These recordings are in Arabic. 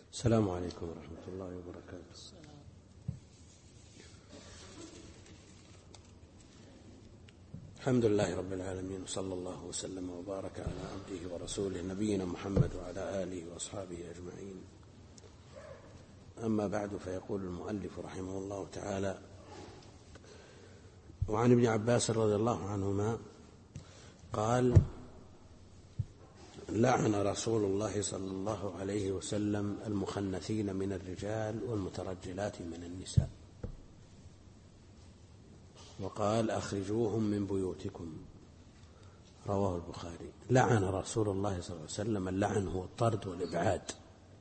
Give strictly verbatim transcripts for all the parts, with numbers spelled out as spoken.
السلام عليكم ورحمة الله وبركاته. الحمد لله رب العالمين، وصلى الله وسلم وبارك على عبده ورسوله نبينا محمد وعلى آله وأصحابه أجمعين. أما بعد، فيقول المؤلف رحمه الله تعالى: وعن ابن عباس رضي الله عنهما قال: لعن رسول الله صلى الله عليه وسلم المخنثين من الرجال والمترجلات من النساء، وقال: أخرجوهم من بيوتكم. رواه البخاري. لعن رسول الله صلى الله عليه وسلم، اللعن هو الطرد والإبعاد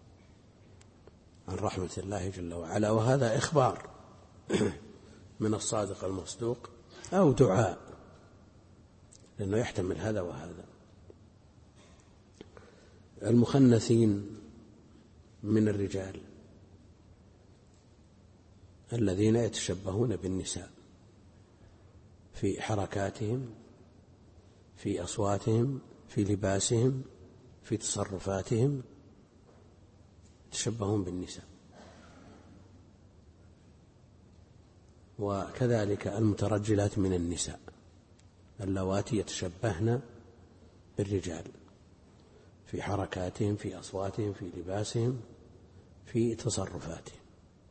عن رحمة الله جل وعلا، وهذا إخبار من الصادق المصدوق أو دعاء، لأنه يحتمل هذا وهذا. المخنثين من الرجال الذين يتشبهون بالنساء في حركاتهم، في أصواتهم، في لباسهم، في تصرفاتهم، يتشبهون بالنساء. وكذلك المترجلات من النساء اللواتي يتشبهن بالرجال في حركاتهم، في أصواتهم، في لباسهم، في تصرفاتهم.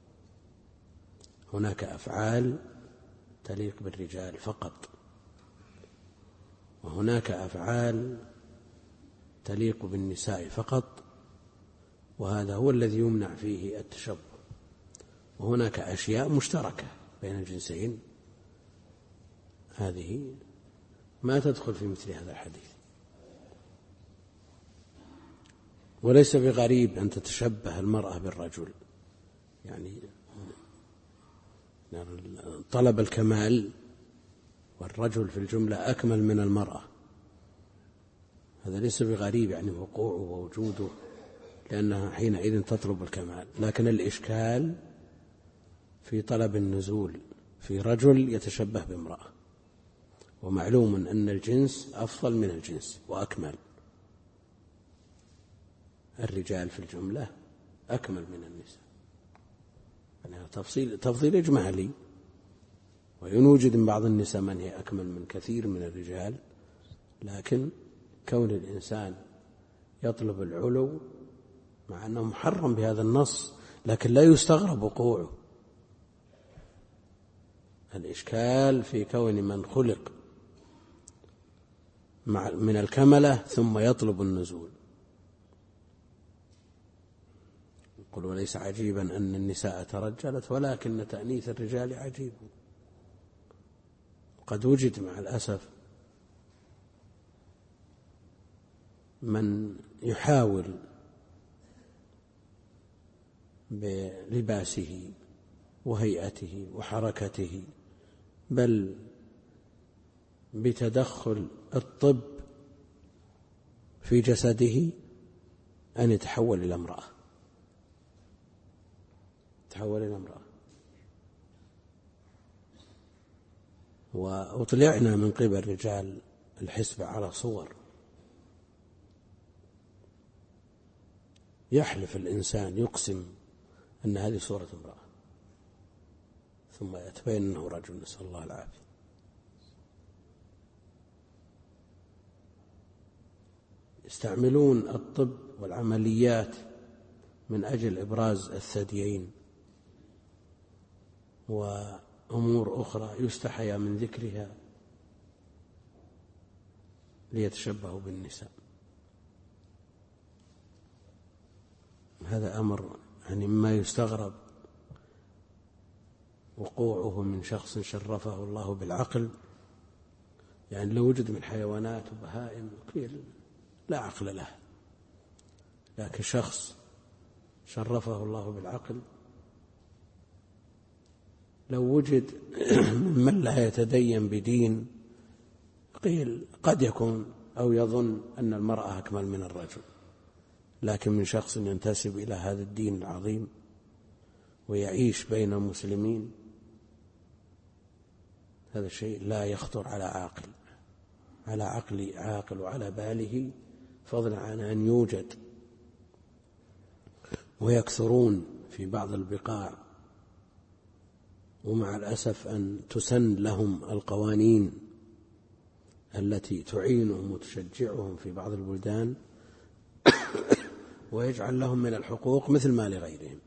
هناك أفعال تليق بالرجال فقط، وهناك أفعال تليق بالنساء فقط، وهذا هو الذي يمنع فيه التشبه. وهناك أشياء مشتركة بين الجنسين، هذه ما تدخل في مثل هذا الحديث. وليس بغريب أن تتشبه المرأة بالرجل، يعني طلب الكمال، والرجل في الجملة أكمل من المرأة، هذا ليس بغريب يعني وقوعه ووجوده، لأنها حينئذ تطلب الكمال. لكن الإشكال في طلب النزول في رجل يتشبه بامرأة، ومعلوم أن الجنس أفضل من الجنس وأكمل. الرجال في الجملة أكمل من النساء، يعني تفصيل تفضيل إجمالي، ويوجد من بعض النساء من هي أكمل من كثير من الرجال، لكن كون الإنسان يطلب العلو مع أنه محرم بهذا النص، لكن لا يستغرب وقوعه. الإشكال في كون من خلق من الكملة ثم يطلب النزول. يقول: وليس عجيبا أن النساء ترجلت، ولكن تأنيث الرجال عجيب. قد وجد مع الأسف من يحاول بلباسه وهيئته وحركته، بل بتدخل الطب في جسده، أن يتحول إلى امرأة تحول إلى امرأة. وأطلعنا من قبل رجال الحسبة على صور يحلف الإنسان، يقسم أن هذه صورة امرأة، ثم يتبين أنه رجل، نسأل الله العافية. يستعملون الطب والعمليات من أجل إبراز الثديين وأمور أخرى يستحيا من ذكرها، ليتشبهوا بالنساء. هذا أمر يعني مما يستغرب وقوعه من شخص شرفه الله بالعقل. يعني لو وجد من حيوانات وبهائم قيل لا عقل له، لكن شخص شرفه الله بالعقل، لو وجد من لا يتدين بدين قيل قد يكون أو يظن أن المرأة أكمل من الرجل، لكن من شخص ينتسب إلى هذا الدين العظيم ويعيش بين المسلمين، هذا الشيء لا يخطر على عاقل على عقل عاقل وعلى باله، فضلا عن أن يوجد ويكثرون في بعض البقاع، ومع الأسف أن تسن لهم القوانين التي تعينهم وتشجعهم في بعض البلدان ويجعل لهم من الحقوق مثل ما لغيرهم.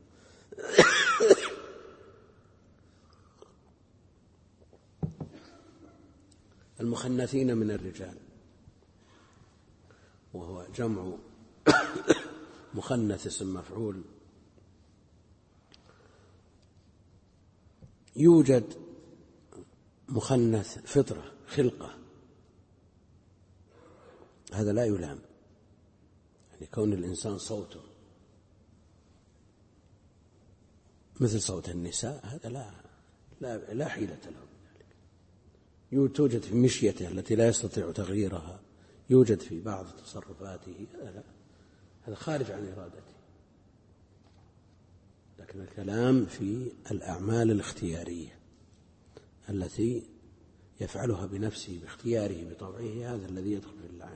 المخنثين من الرجال، وهو جمع مخنث اسم مفعول. يوجد مخنث فطرة خلقة، هذا لا يلام، يعني كون الإنسان صوته مثل صوت النساء هذا لا لا, لا حيلة له بذلك. توجد في مشيته التي لا يستطيع تغييرها، يوجد في بعض تصرفاته، هذا هذا خارج عن إرادته. لكن الكلام في الأعمال الاختيارية التي يفعلها بنفسه باختياره بطبعه، هذا الذي يدخل في اللعن.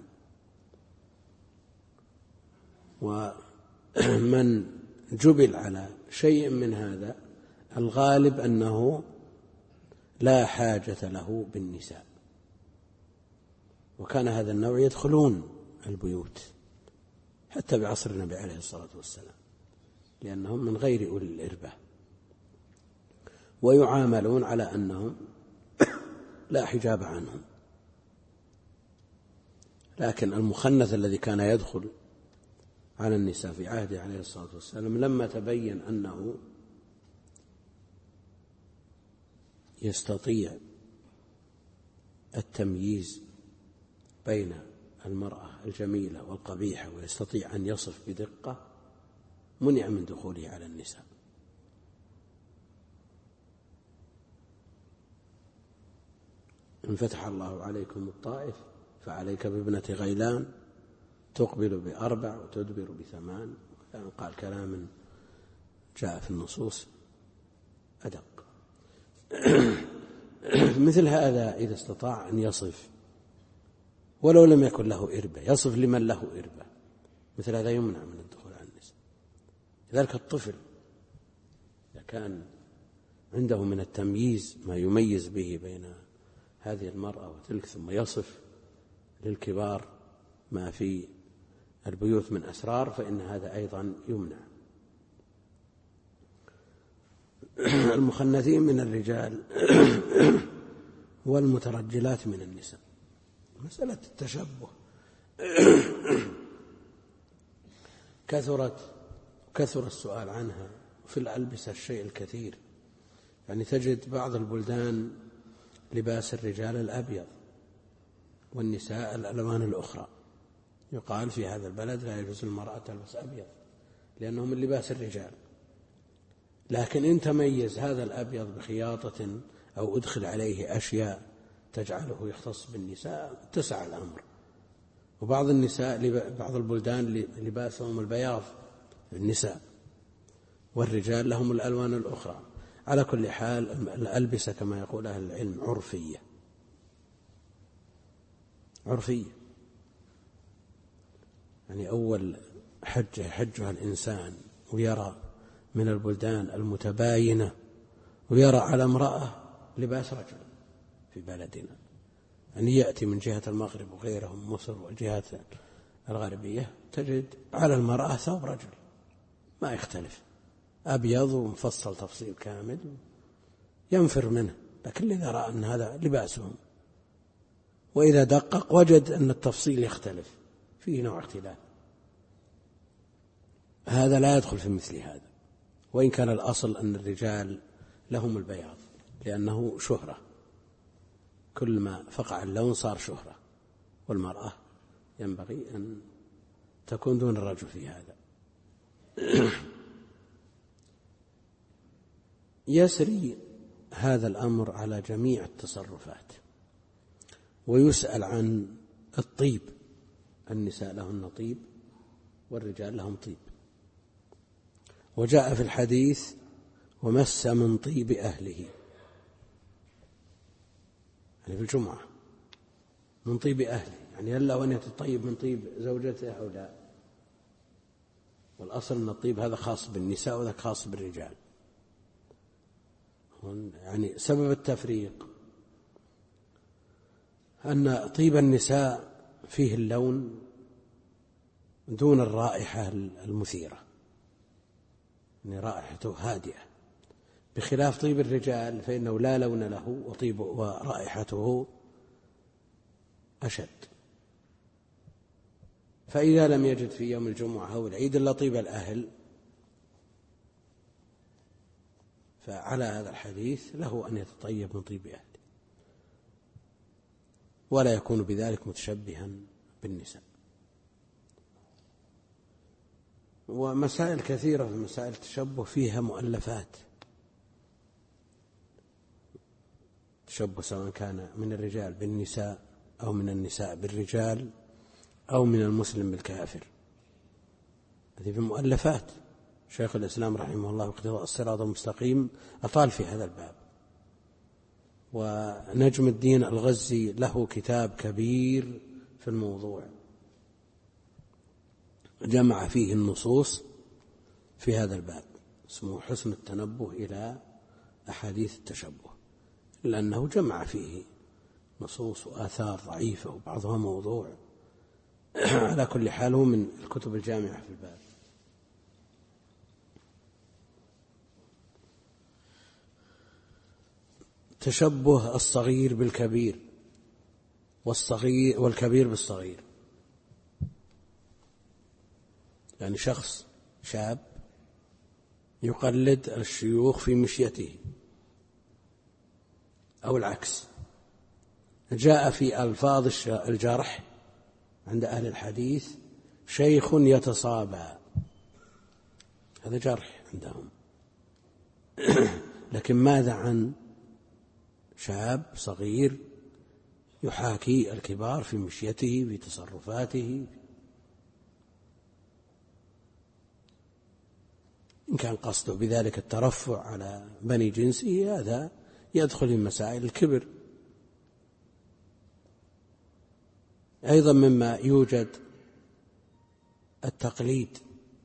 ومن جبل على شيء من هذا الغالب أنه لا حاجة له بالنساء، وكان هذا النوع يدخلون البيوت حتى بعصر النبي عليه الصلاة والسلام، لأنهم من غير أولي الإربة، ويعاملون على أنهم لا حجاب عنهم. لكن المخنث الذي كان يدخل على النساء في عهده عليه الصلاة والسلام، لما تبين أنه يستطيع التمييز بين المرأة الجميلة والقبيحة ويستطيع أن يصف بدقة، منع من دخوله على النساء. إن فتح الله عليكم الطائف فعليك بابنة غيلان تقبل بأربع وتدبر بثمان. قال كلام جاء في النصوص أدق. مثل هذا إذا استطاع أن يصف ولو لم يكن له إربة، يصف لمن له إربة، مثل هذا يمنع من الدخول على النساء. لذلك الطفل إذا كان عنده من التمييز ما يميز به بين هذه المرأة وتلك، ثم يصف للكبار ما في البيوت من أسرار، فإن هذا أيضا يمنع. المخنثين من الرجال والمترجلات من النساء، مسألة التشبه كثرت كثر السؤال عنها في الألبسة الشيء الكثير. يعني تجد بعض البلدان لباس الرجال الأبيض والنساء الألوان الأخرى، يقال في هذا البلد لا يجوز المرأة تلبس أبيض لأنه من لباس الرجال. لكن إن تميز هذا الأبيض بخياطة أو أدخل عليه أشياء تجعله يختص بالنساء اتسع الأمر. وبعض النساء بعض البلدان لباسهم البياض النساء، والرجال لهم الألوان الأخرى. على كل حال الألبسة كما يقول أهل العلم عرفية عرفية يعني أول حجة حجها الإنسان ويرى من البلدان المتباينة ويرى على امرأة لباس رجل في بلدنا، يعني يأتي من جهة المغرب وغيرهم مصر والجهات الغربية تجد على المرأة ثوب رجل ما يختلف، أبيض ومفصل تفصيل كامل ينفر منه، لكن إذا رأى أن هذا لباسهم وإذا دقق وجد أن التفصيل يختلف، فيه نوع اختلاف، هذا لا يدخل في مثل هذا. وإن كان الأصل أن الرجال لهم البياض لأنه شهرة، كل ما فقع اللون صار شهرة، والمرأة ينبغي أن تكون دون الرجل في هذا. يسري هذا الأمر على جميع التصرفات، ويسأل عن الطيب، النساء لهن طيب والرجال لهم طيب. وجاء في الحديث ومس من طيب أهله، يعني في الجمعة من طيب أهله، يعني هل له أن يتطيب من طيب زوجته أو لا؟ والأصل أن الطيب هذا خاص بالنساء وذاك خاص بالرجال. يعني سبب التفريق أن طيب النساء فيه اللون دون الرائحة المثيرة، يعني رائحته هادئة، بخلاف طيب الرجال فإنه لا لون له وطيب ورائحته أشد. فإذا لم يجد في يوم الجمعة أو العيد إلا طيب الأهل، فعلى هذا الحديث له أن يتطيب من طيب أهله، ولا يكون بذلك متشبها بالنساء. ومسائل كثيرة في مسائل التشبه فيها مؤلفات، تشبه سواء كان من الرجال بالنساء أو من النساء بالرجال أو من المسلم بالكافر، هذه في مؤلفات. شيخ الإسلام رحمه الله اقتضاء الصراط المستقيم أطال في هذا الباب، ونجم الدين الغزي له كتاب كبير في الموضوع جمع فيه النصوص في هذا الباب، اسمه حسن التنبه إلى أحاديث التشبه، لأنه جمع فيه نصوص وآثار ضعيفة وبعضها موضوع. على كل حال هو من الكتب الجامعة في الباب. تشبه الصغير بالكبير والصغير والكبير بالصغير، يعني شخص شاب يقلد الشيوخ في مشيته، أو العكس. جاء في ألفاظ الجرح عند أهل الحديث شيخ يتصابى، هذا جرح عندهم. لكن ماذا عن شاب صغير يحاكي الكبار في مشيته في تصرفاته؟ إن كان قصده بذلك الترفع على بني جنسه هذا يدخل في مسائل الكبر. أيضا مما يوجد التقليد،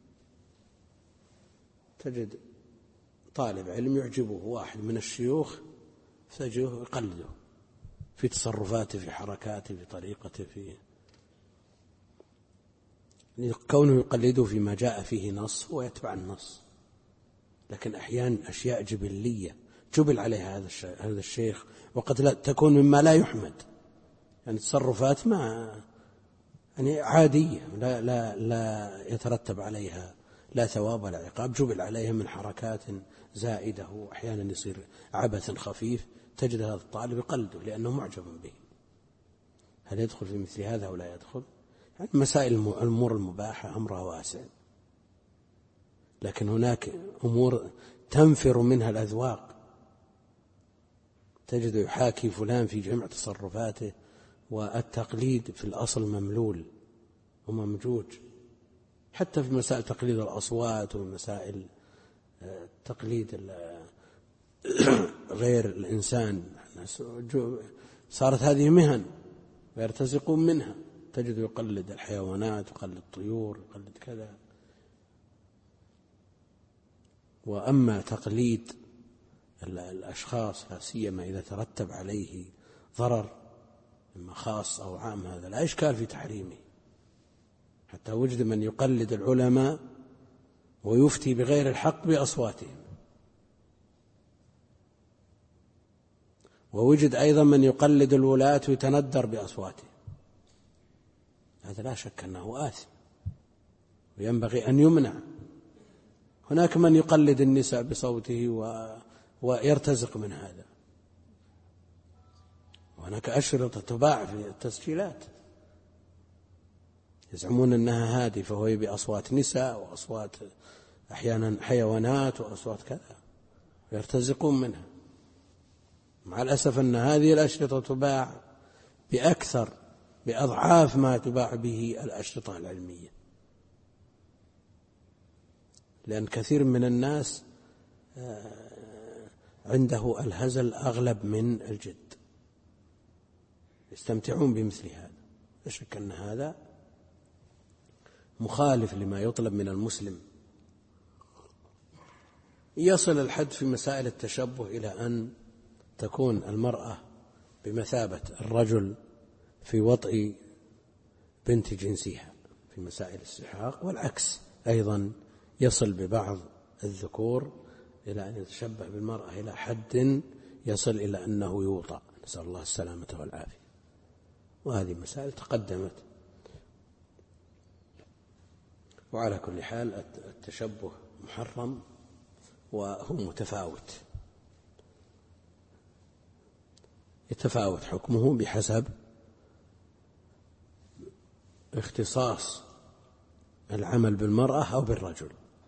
تجد طالب علم يعجبه واحد من الشيوخ فتجده يقلده في تصرفاته في حركاته في طريقته، في كونه يقلده فيما جاء فيه نص هو يتبع النص. لكن أحيانا أشياء جبلية جبل عليها هذا الشيخ، وقد لا تكون مما لا يحمد، يعني تصرفات ما يعني عادية لا, لا, لا يترتب عليها لا ثواب ولا عقاب، جبل عليها من حركات زائدة، وأحيانا يصير عبث خفيف، تجد هذا الطالب يقلده لأنه معجب به. هل يدخل في مثل هذا أو لا يدخل؟ يعني مسائل الأمور المباحة أمرها واسع، لكن هناك أمور تنفر منها الأذواق، تجد يحاكي فلان في جميع تصرفاته، والتقليد في الأصل مملول وممجوج، حتى في مسائل تقليد الأصوات ومسائل تقليد غير الإنسان، صارت هذه مهن ويرتزقون منها، تجد يقلد الحيوانات يقلد الطيور يقلد كذا. وأما تقليد الأشخاص لا سيما إذا ترتب عليه ضرر إما خاص أو عام، هذا لا إشكال في تحريمه. حتى وجد من يقلد العلماء ويفتي بغير الحق بأصواتهم، ووجد أيضا من يقلد الولاة ويتندر بأصواتهم، هذا لا شك أنه آثم وينبغي أن يمنع. هناك من يقلد النساء بصوته و... ويرتزق من هذا، وهناك أشرطة تباع في التسجيلات يزعمون أنها هادفة وهي بأصوات نساء وأصوات أحيانا حيوانات وأصوات كذا، ويرتزقون منها. مع الأسف أن هذه الأشرطة تباع بأكثر بأضعاف ما تباع به الأشرطة العلمية، لأن كثير من الناس عنده الهزل أغلب من الجد، يستمتعون بمثل هذا. لا شك أن هذا مخالف لما يطلب من المسلم، يصل الحد في مسائل التشبه إلى أن تكون المرأة بمثابة الرجل في وطئ بنت جنسها في مسائل السحاق، والعكس أيضا يصل ببعض الذكور إلى أن يتشبه بالمرأة إلى حد يصل إلى أنه يوطأ، نسأل الله السلامة والعافية. وهذه مسائل تقدمت. وعلى كل حال التشبه محرم وهو متفاوت، يتفاوت حكمه بحسب اختصاص العمل بالمرأة أو بالرجل.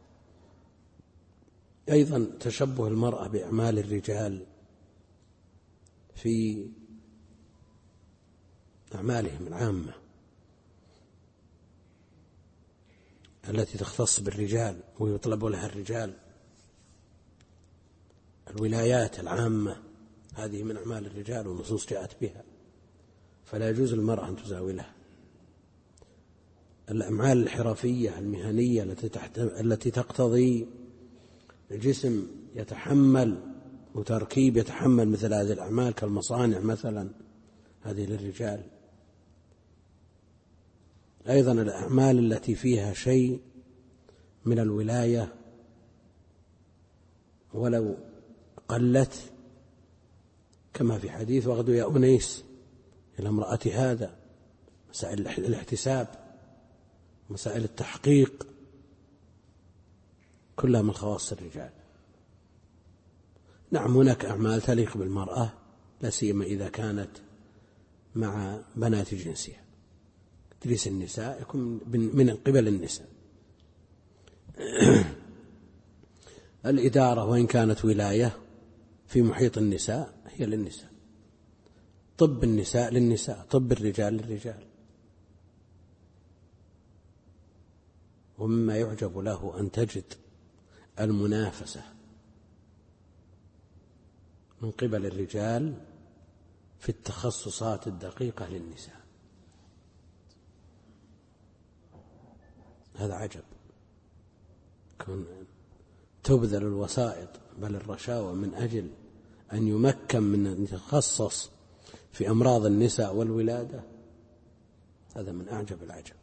أيضا تشبه المرأة بأعمال الرجال في أعمالهم العامة التي تختص بالرجال ويطلب لها الرجال، الولايات العامة هذه من أعمال الرجال والنصوص جاءت بها، فلا يجوز للمرأة أن تزاولها. الأعمال الحرفية المهنية التي تقتضي الجسم يتحمل وتركيب يتحمل مثل هذه الأعمال كالمصانع مثلا، هذه للرجال. أيضا الأعمال التي فيها شيء من الولاية ولو قلت، كما في حديث واغدوا يا أنيس إلى امرأة هذا، مسائل الاحتساب، مسائل التحقيق، كلها من خواص الرجال. نعم هناك أعمال تليق بالمرأة لا سيما إذا كانت مع بنات جنسها، تدريس النساء يكون من قبل النساء. الإدارة وإن كانت ولاية في محيط النساء هي للنساء، طب النساء للنساء، طب الرجال للرجال. ومما يعجب له أن تجد المنافسة من قبل الرجال في التخصصات الدقيقة للنساء، هذا عجب. كون تبذل الوسائط بل الرشاوى من أجل أن يمكن من أن يتخصص في أمراض النساء والولادة، هذا من أعجب العجب.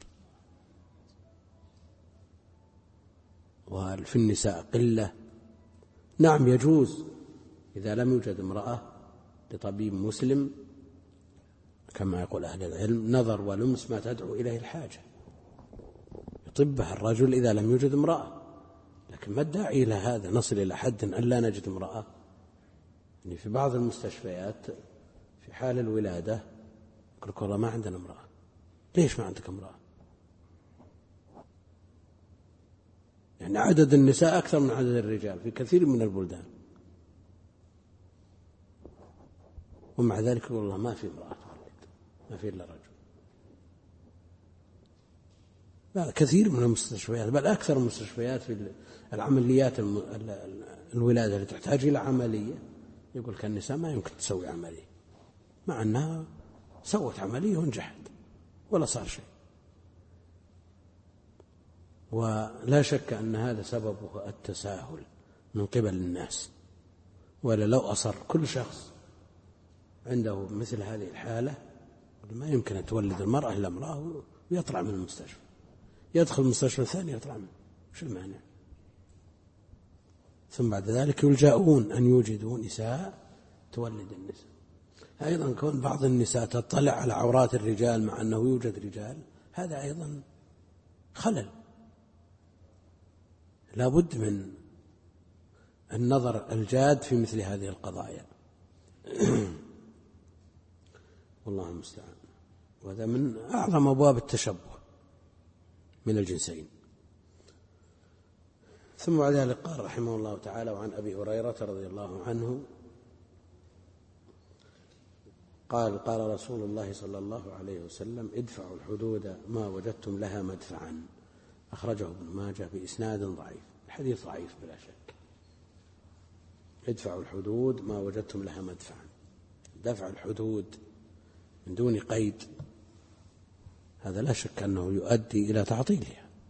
وفي النساء قلة. نعم يجوز إذا لم يوجد امرأة لطبيب مسلم كما يقول أهل العلم نظر ولمس ما تدعو إليه الحاجة، يطبها الرجل إذا لم يوجد امرأة. لكن ما الداعي إلى هذا؟ نصل إلى حد أن لا نجد امرأة. يعني في بعض المستشفيات في حال الولادة يقول لك والله ما عندنا امرأة. ليش ما عندك امرأة؟ يعني عدد النساء أكثر من عدد الرجال في كثير من البلدان، ومع ذلك يقول الله ما في امرأة تولد، ما في إلا رجل. لا، كثير من المستشفيات بل أكثر المستشفيات في العمليات الولادة اللي تحتاج إلى عملية يقول لك النساء ما يمكن تسوي عملية، مع أنها سوت عملية ونجحت ولا صار شيء. ولا شك أن هذا سببه التساهل من قبل الناس، ولا لو أصر كل شخص عنده مثل هذه الحالة ما يمكن أن تولد المرأة إلا امرأة ويطلع من المستشفى، يدخل المستشفى الثاني يطلع منه، شو المانع؟ ثم بعد ذلك يلجأون أن يوجدوا نساء تولد النساء. أيضا كون بعض النساء تطلع على عورات الرجال مع أنه يوجد رجال، هذا أيضا خلل. لا بد من النظر الجاد في مثل هذه القضايا. والله المستعان. وهذا من أعظم أبواب التشبه من الجنسين. ثم بعد ذلك قال رحمه الله تعالى: وعن أبي هريرة رضي الله عنه قال: قال رسول الله صلى الله عليه وسلم: ادفعوا الحدود ما وجدتم لها مدفعا. أخرجه ابن ماجه بإسناد ضعيف. الحديث ضعيف بلا شك. ادفعوا الحدود ما وجدتم لها مدفعا. دفع الحدود من دون قيد هذا لا شك أنه يؤدي إلى تعطيلها،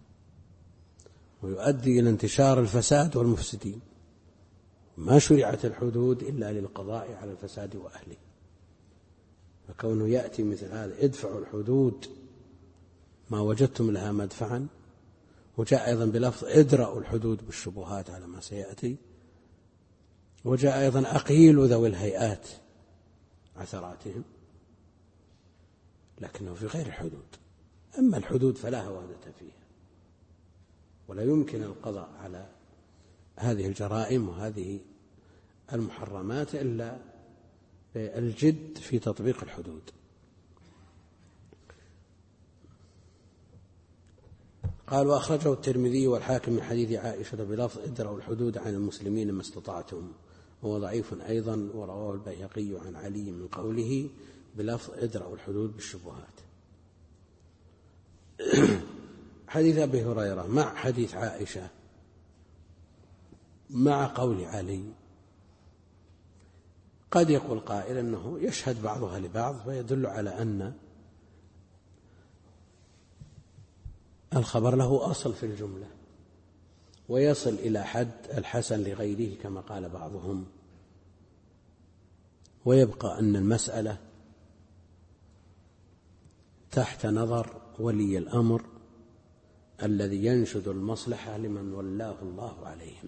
ويؤدي إلى انتشار الفساد والمفسدين. ما شرعت الحدود إلا للقضاء على الفساد وأهله، فكونه يأتي مثل هذا ادفعوا الحدود ما وجدتم لها مدفعا، وجاء أيضا بلفظ ادرأوا الحدود بالشبهات على ما سيأتي، وجاء أيضا أقيلوا ذوي الهيئات عثراتهم، لكنه في غير الحدود. أما الحدود فلا هوادة فيها، ولا يمكن القضاء على هذه الجرائم وهذه المحرمات إلا بالجد في تطبيق الحدود. قال وأخرجه الترمذي والحاكم من حديث عائشة بلفظ ادرأوا الحدود عن المسلمين ما استطعتم، وهو ضعيف أيضا، ورواه البيهقي عن علي من قوله بلفظ ادرأوا الحدود بالشبهات. حديث أبي هريرة مع حديث عائشة مع قول علي، قد يقول قائل أنه يشهد بعضها لبعض، فيدل على أن الخبر له أصل في الجملة ويصل إلى حد الحسن لغيره كما قال بعضهم، ويبقى أن المسألة تحت نظر ولي الأمر الذي ينشد المصلحة لمن ولاه الله عليهم،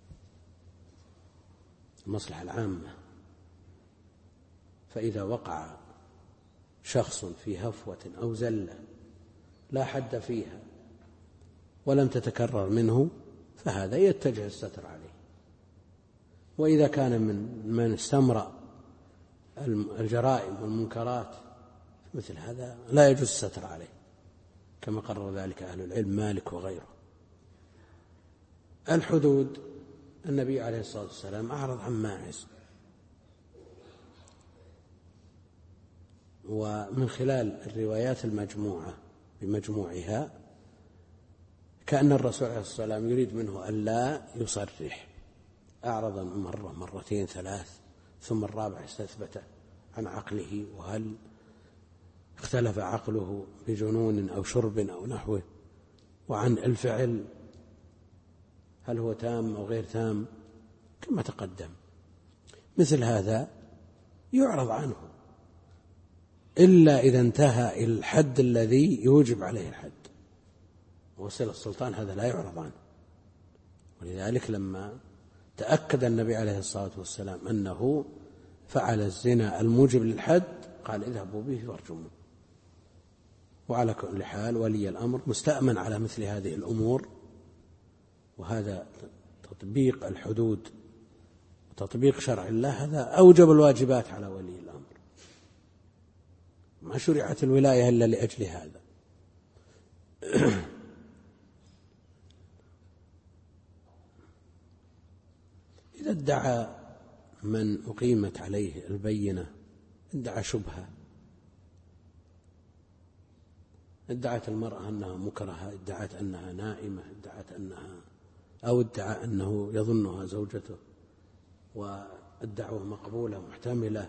المصلحة العامة. فإذا وقع شخص في هفوة أو زلة لا حد فيها ولم تتكرر منه، فهذا يتجه الستر عليه. وإذا كان من من استمرأ الجرائم والمنكرات مثل هذا لا يجوز الستر عليه، كما قرر ذلك أهل العلم مالك وغيره. الحدود النبي عليه الصلاة والسلام أعرض عن ماعز، ومن خلال الروايات المجموعة بمجموعها كأن الرسول عليه الصلاة والسلام يريد منه أن لا يصرح. أعرض مرة مرتين ثلاث، ثم الرابع استثبت عن عقله، وهل اختلف عقله بجنون أو شرب أو نحوه، وعن الفعل هل هو تام أو غير تام كما تقدم. مثل هذا يعرض عنه إلا إذا انتهى إلى الحد الذي يوجب عليه الحد، وصل السلطان هذا لا يعرض عنه. ولذلك لما تأكد النبي عليه الصلاة والسلام أنه فعل الزنا الموجب للحد قال اذهبوا به وارجموه. وعلى كل حال ولي الأمر مستأمن على مثل هذه الأمور، وهذا تطبيق الحدود وتطبيق شرع الله هذا أوجب الواجبات على ولي الأمر. ما شرعت الولاية إلا لأجل هذا. إذا ادعى من أقيمت عليه البينة، ادعى شبهة، ادعت المرأة أنها مكرهة، ادعت أنها نائمة، ادعت أنها أو ادعى أنه يظنها زوجته، والدعوة مقبولة محتملة،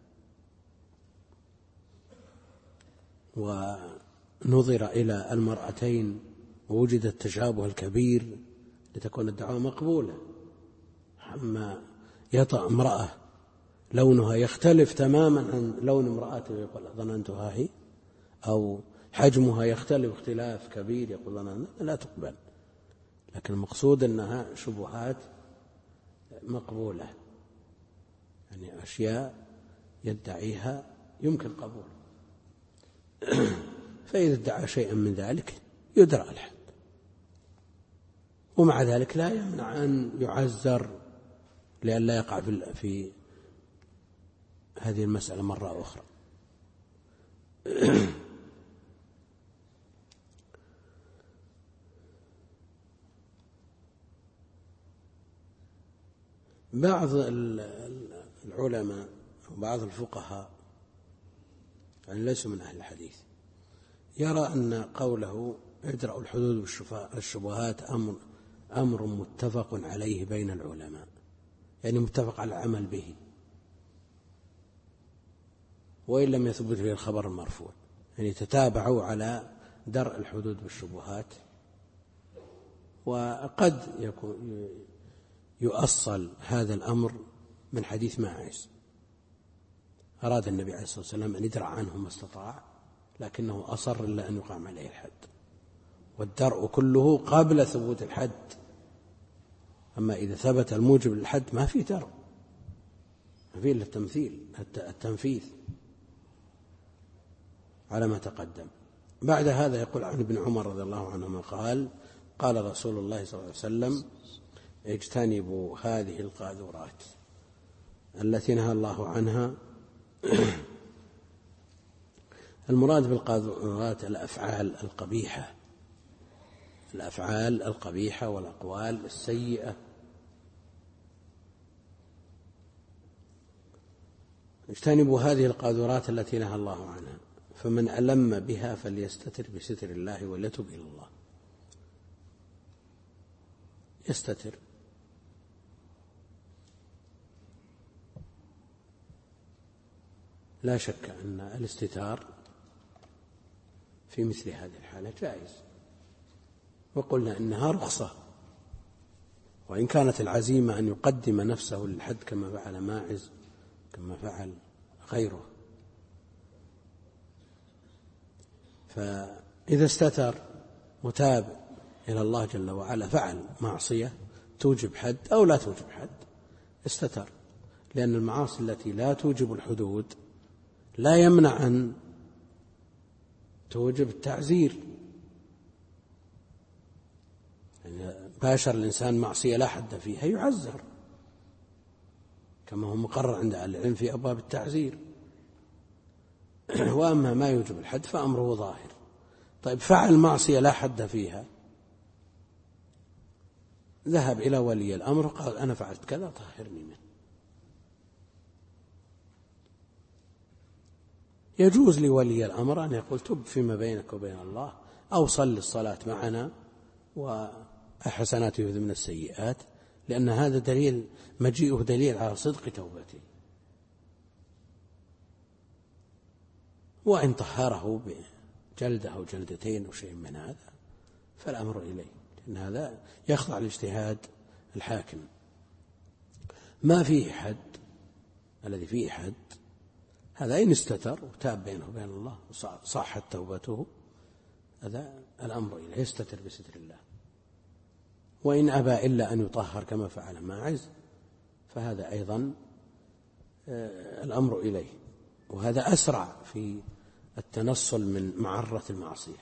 ونظر إلى المرأتين ووجد التشابه الكبير لتكون الدعوة مقبولة. أما يطأ امرأة لونها يختلف تماما عن لون امرأته يقول ظننتها هي، أو حجمها يختلف اختلاف كبير يقول ظننتها، لا تقبل. لكن المقصود أنها شبهات مقبولة، يعني أشياء يدعيها يمكن قبول. فإذا ادعى شيئا من ذلك يدرأ الحد، ومع ذلك لا يمنع أن يعزر لئلا يقع في هذه المسألة مرة أخرى. بعض العلماء وبعض الفقهاء يعني ليسوا من أهل الحديث يرى أن قوله ادرأوا الحدود والشبهات أمر أمر متفق عليه بين العلماء، يعني متفق على العمل به، وإن لم يثبت به الخبر المرفوع، يعني تتابعوا على درء الحدود والشبهات وقد يكون يؤصل هذا الأمر من حديث ماعز، أراد النبي عليه الصلاة والسلام أن يدرع عنه ما استطاع، لكنه أصر إلا أن يقام عليه الحد، والدرء كله قبل ثبوت الحد. أما إذا ثبت الموجب للحد ما فيه درء، ما فيه إلا التمثيل التنفيذ على ما تقدم. بعد هذا يقول عن ابن عمر رضي الله عنهما قال قال رسول الله صلى الله عليه وسلم اجتنبوا هذه القاذورات التي نهى الله عنها. المراد بالقاذورات الأفعال القبيحة، الأفعال القبيحة والأقوال السيئة. اجتنبوا هذه القاذورات التي نهى الله عنها، فمن ألم بها فليستتر بستر الله وليتب إلى الله. يستتر، لا شك أن الاستتار في مثل هذه الحالة جائز، وقلنا إنها رخصة، وإن كانت العزيمة أن يقدم نفسه للحد كما فعل ماعز كما فعل غيره. فإذا استتر وتاب إلى الله جل وعلا فعل معصية توجب حد أو لا توجب حد، استتر، لأن المعاصي التي لا توجب الحدود لا يمنع أن توجب التعزير. يعني باشر الإنسان معصية لا حد فيها يعزر، كما هو مقرر عند أهل العلم في أبواب التعزير. وأما ما يوجب الحد فأمره ظاهر. طيب فعل معصية لا حد فيها، ذهب إلى ولي الأمر قال أنا فعلت كذا طهرني منه، يجوز لولي الأمر أن يقول تب فيما بينك وبين الله، أو صل الصلاة معنا وحسنات يذهبن السيئات، لأن هذا دليل مجيئه دليل على صدق توبته. وإن طهره بجلدة أو جلدتين أو شيء من هذا فالأمر إليه، لأن هذا يخضع لاجتهاد الحاكم. ما فيه حد، الذي فيه حد هذا إن استتر وتاب بينه وبين الله صحت توبته، هذا الأمر إليه، يستتر بستر الله. وإن أبى إلا أن يطهر كما فعل ماعز فهذا أيضا الأمر إليه، وهذا أسرع في التنصل من معرة المعصية.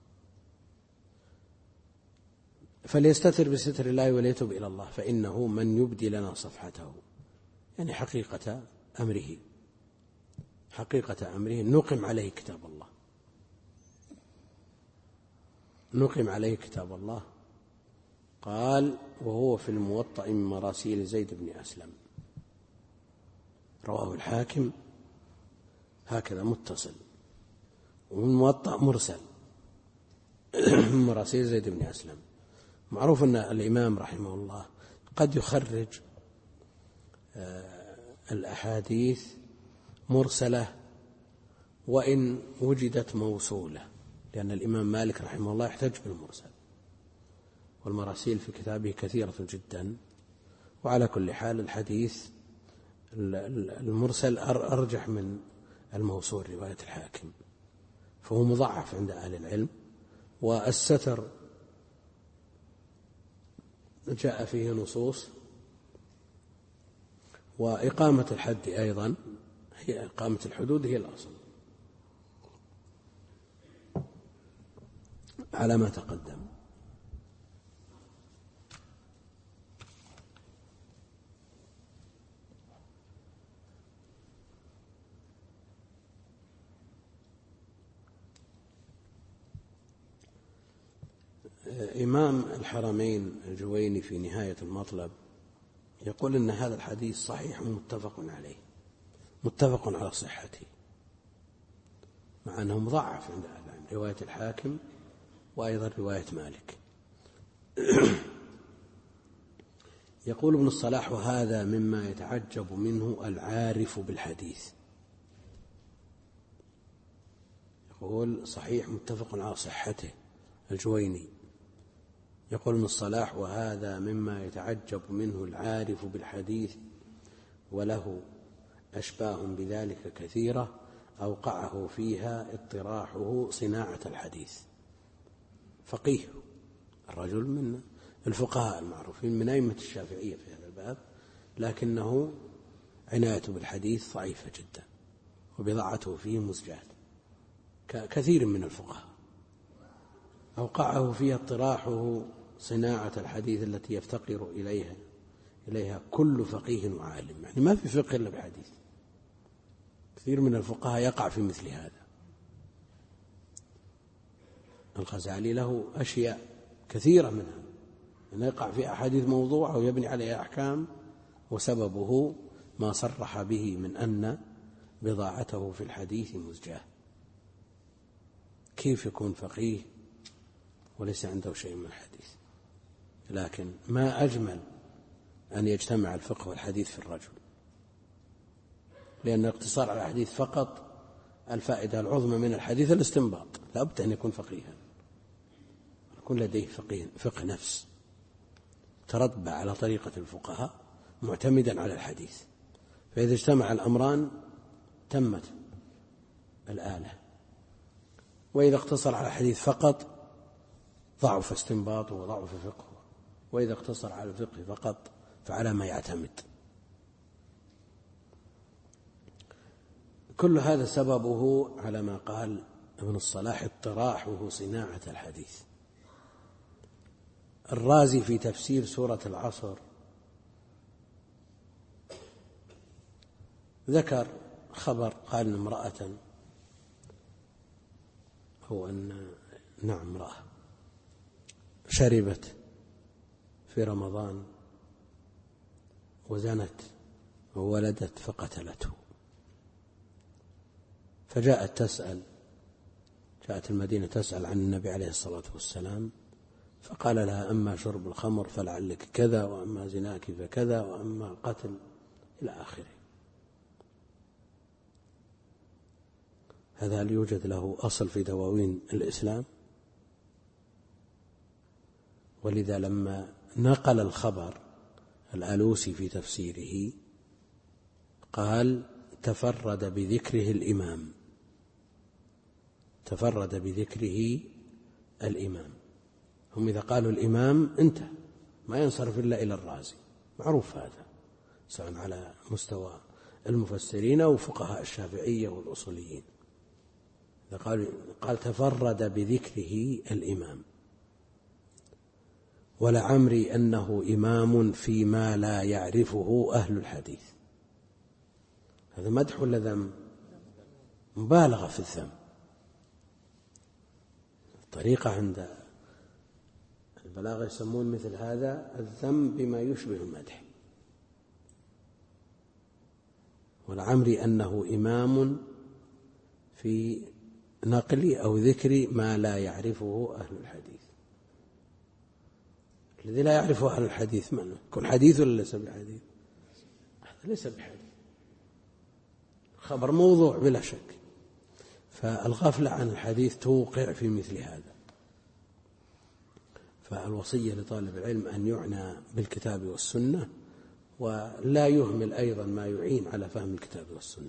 فليستتر بستر الله وليتب إلى الله فإنه من يبدي لنا صفحته، يعني حقيقة أمره، حقيقة أمره نقم عليه كتاب الله، نقم عليه كتاب الله. قال وهو في الموطأ من مراسيل زيد بن أسلم، رواه الحاكم هكذا متصل، ومن الموطأ مرسل من مراسيل زيد بن أسلم. معروف أن الإمام رحمه الله قد يخرج الأحاديث مرسلة وإن وجدت موصولة، لأن الإمام مالك رحمه الله يحتج بالمرسل، والمراسيل في كتابه كثيرة جدا. وعلى كل حال الحديث المرسل أرجح من الموصول رواية الحاكم، فهو مضعف عند أهل العلم. والستر جاء فيه نصوص، وإقامة الحد أيضا هي إقامة الحدود هي الأصل على ما تقدم. إمام الحرمين الجويني في نهاية المطلب يقول إن هذا الحديث صحيح متفق عليه، متفق على صحته، مع أنه مضاعف عند أهل العلم، رواية الحاكم وأيضا رواية مالك. يقول ابن الصلاح وهذا مما يتعجب منه العارف بالحديث. يقول صحيح متفق على صحته الجويني، يقول ابن الصلاح: وهذا مما يتعجب منه العارف بالحديث وله أشباه بذلك كثيرة أوقعه فيها اطراحه صناعة الحديث. فقيه الرجل من الفقهاء المعروفين من أئمة الشافعية في هذا الباب، لكنه عنايته بالحديث ضعيفة جدا وبضاعته فيه مزجاة كثير من الفقهاء، أوقعه فيها اطراحه صناعة الحديث التي يفتقر إليها إليها كل فقيه وعالم. يعني ما في فقه إلا بحديث. كثير من الفقهاء يقع في مثل هذا. الغزالي له أشياء كثيرة منها أنه يقع في أحاديث موضوعة ويبني عليها أحكام، وسببه ما صرح به من أن بضاعته في الحديث مزجاة. كيف يكون فقيه وليس عنده شيء من الحديث؟ لكن ما أجمل أن يجتمع الفقه والحديث في الرجل، لأن الاقتصار على الحديث فقط الفائدة العظمى من الحديث الاستنباط. لا بد أن يكون فقيها، يكون لديه فقه, فقه نفس تربى على طريقة الفقهاء معتمدا على الحديث. فإذا اجتمع الأمران تمت الآلة. وإذا اقتصر على الحديث فقط ضعف استنباطه وضعف فقهه، وإذا اقتصر على الفقه فقط فعلى ما يعتمد. كل هذا سببه على ما قال ابن الصلاح اطراحه صناعة الحديث. الرازي في تفسير سورة العصر ذكر خبر قال إن امرأة هو أن نعم امرأة شربت في رمضان وزنت وولدت فقتلته، فجاءت تسأل جاءت المدينة تسأل عن النبي عليه الصلاة والسلام، فقال لها: أما شرب الخمر فلعلك كذا، وأما زناك فكذا، وأما القتل إلى آخره. هذا هل يوجد له أصل في دواوين الإسلام؟ ولذا لما نقل الخبر الألوسي في تفسيره قال: تفرد بذكره الإمام تفرد بذكره الإمام. هم إذا قالوا الإمام انتهى، ما ينصرف إلا إلى الرازي، معروف هذا سواء على مستوى المفسرين أو فقهاء الشافعية والأصوليين. إذا قال, قال تفرد بذكره الإمام، ولعمري أنه إمام فيما لا يعرفه أهل الحديث. هذا مدح ولا ذم؟ مبالغة في الذم. الطريقة عند البلاغة يسمون مثل هذا الذم بما يشبه المدح. ولعمري أنه إمام في نقل أو ذكر ما لا يعرفه أهل الحديث. الذي لا يعرفه أهل الحديث من يكون حديث ولا ليس بحديث؟ هذا ليس بحديث، خبر موضوع بلا شك. فالغفلة عن الحديث توقع في مثل هذا. فالوصية لطالب العلم أن يعنى بالكتاب والسنة، ولا يهمل أيضا ما يعين على فهم الكتاب والسنة،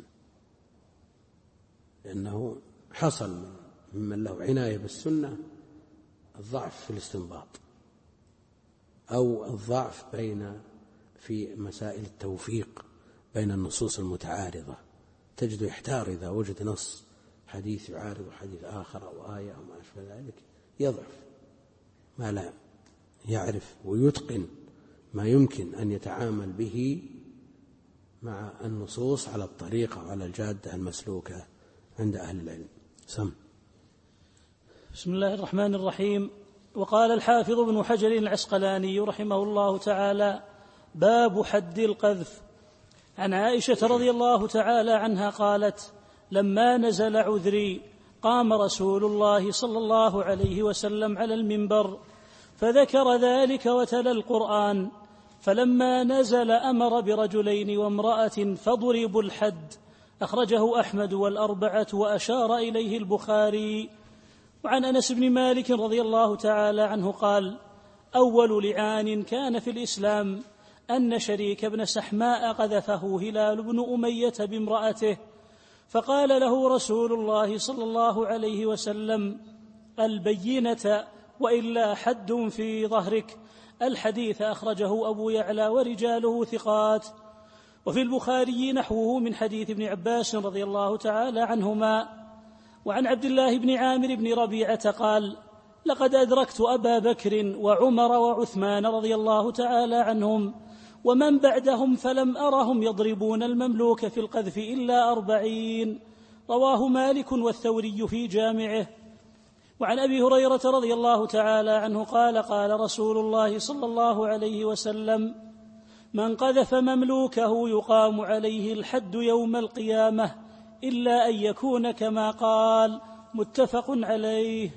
لأنه حصل ممن له عناية بالسنة الضعف في الاستنباط أو الضعف بين في مسائل التوفيق بين النصوص المتعارضة. تجد يحتار إذا وجد نص حديث يعارض حديث آخر أو آية أو ما أشبه ذلك، يضعف ما لا يعرف ويتقن ما يمكن أن يتعامل به مع النصوص على الطريقة وعلى الجادة المسلوكة عند أهل العلم. سم. بسم الله الرحمن الرحيم. وقال الحافظ ابن حجر العسقلاني رحمه الله تعالى: باب حد القذف. عن عائشة رضي الله تعالى عنها قالت: لما نزل عذري قام رسول الله صلى الله عليه وسلم على المنبر فذكر ذلك وتلا القرآن، فلما نزل أمر برجلين وامرأة فضربوا الحد. أخرجه أحمد والأربعة وأشار إليه البخاري. وعن أنس بن مالك رضي الله تعالى عنه قال: أول لعان كان في الإسلام أن شريك بن سحماء قذفه هلال بن أمية بامرأته، فقال له رسول الله صلى الله عليه وسلم: البينة وإلا حد في ظهرك. الحديث أخرجه أبو يعلى ورجاله ثقات. وفي البخاري نحوه من حديث ابن عباس رضي الله تعالى عنهما. وعن عبد الله بن عامر بن ربيعة قال: لقد أدركت أبا بكر وعمر وعثمان رضي الله تعالى عنهم ومن بعدهم فلم أرهم يضربون المملوك في القذف إلا أربعين. رواه مالك والثوري في جامعه. وعن أبي هريرة رضي الله تعالى عنه قال: قال رسول الله صلى الله عليه وسلم: من قذف مملوكه يقام عليه الحد يوم القيامة إلا أن يكون كما قال. متفق عليه.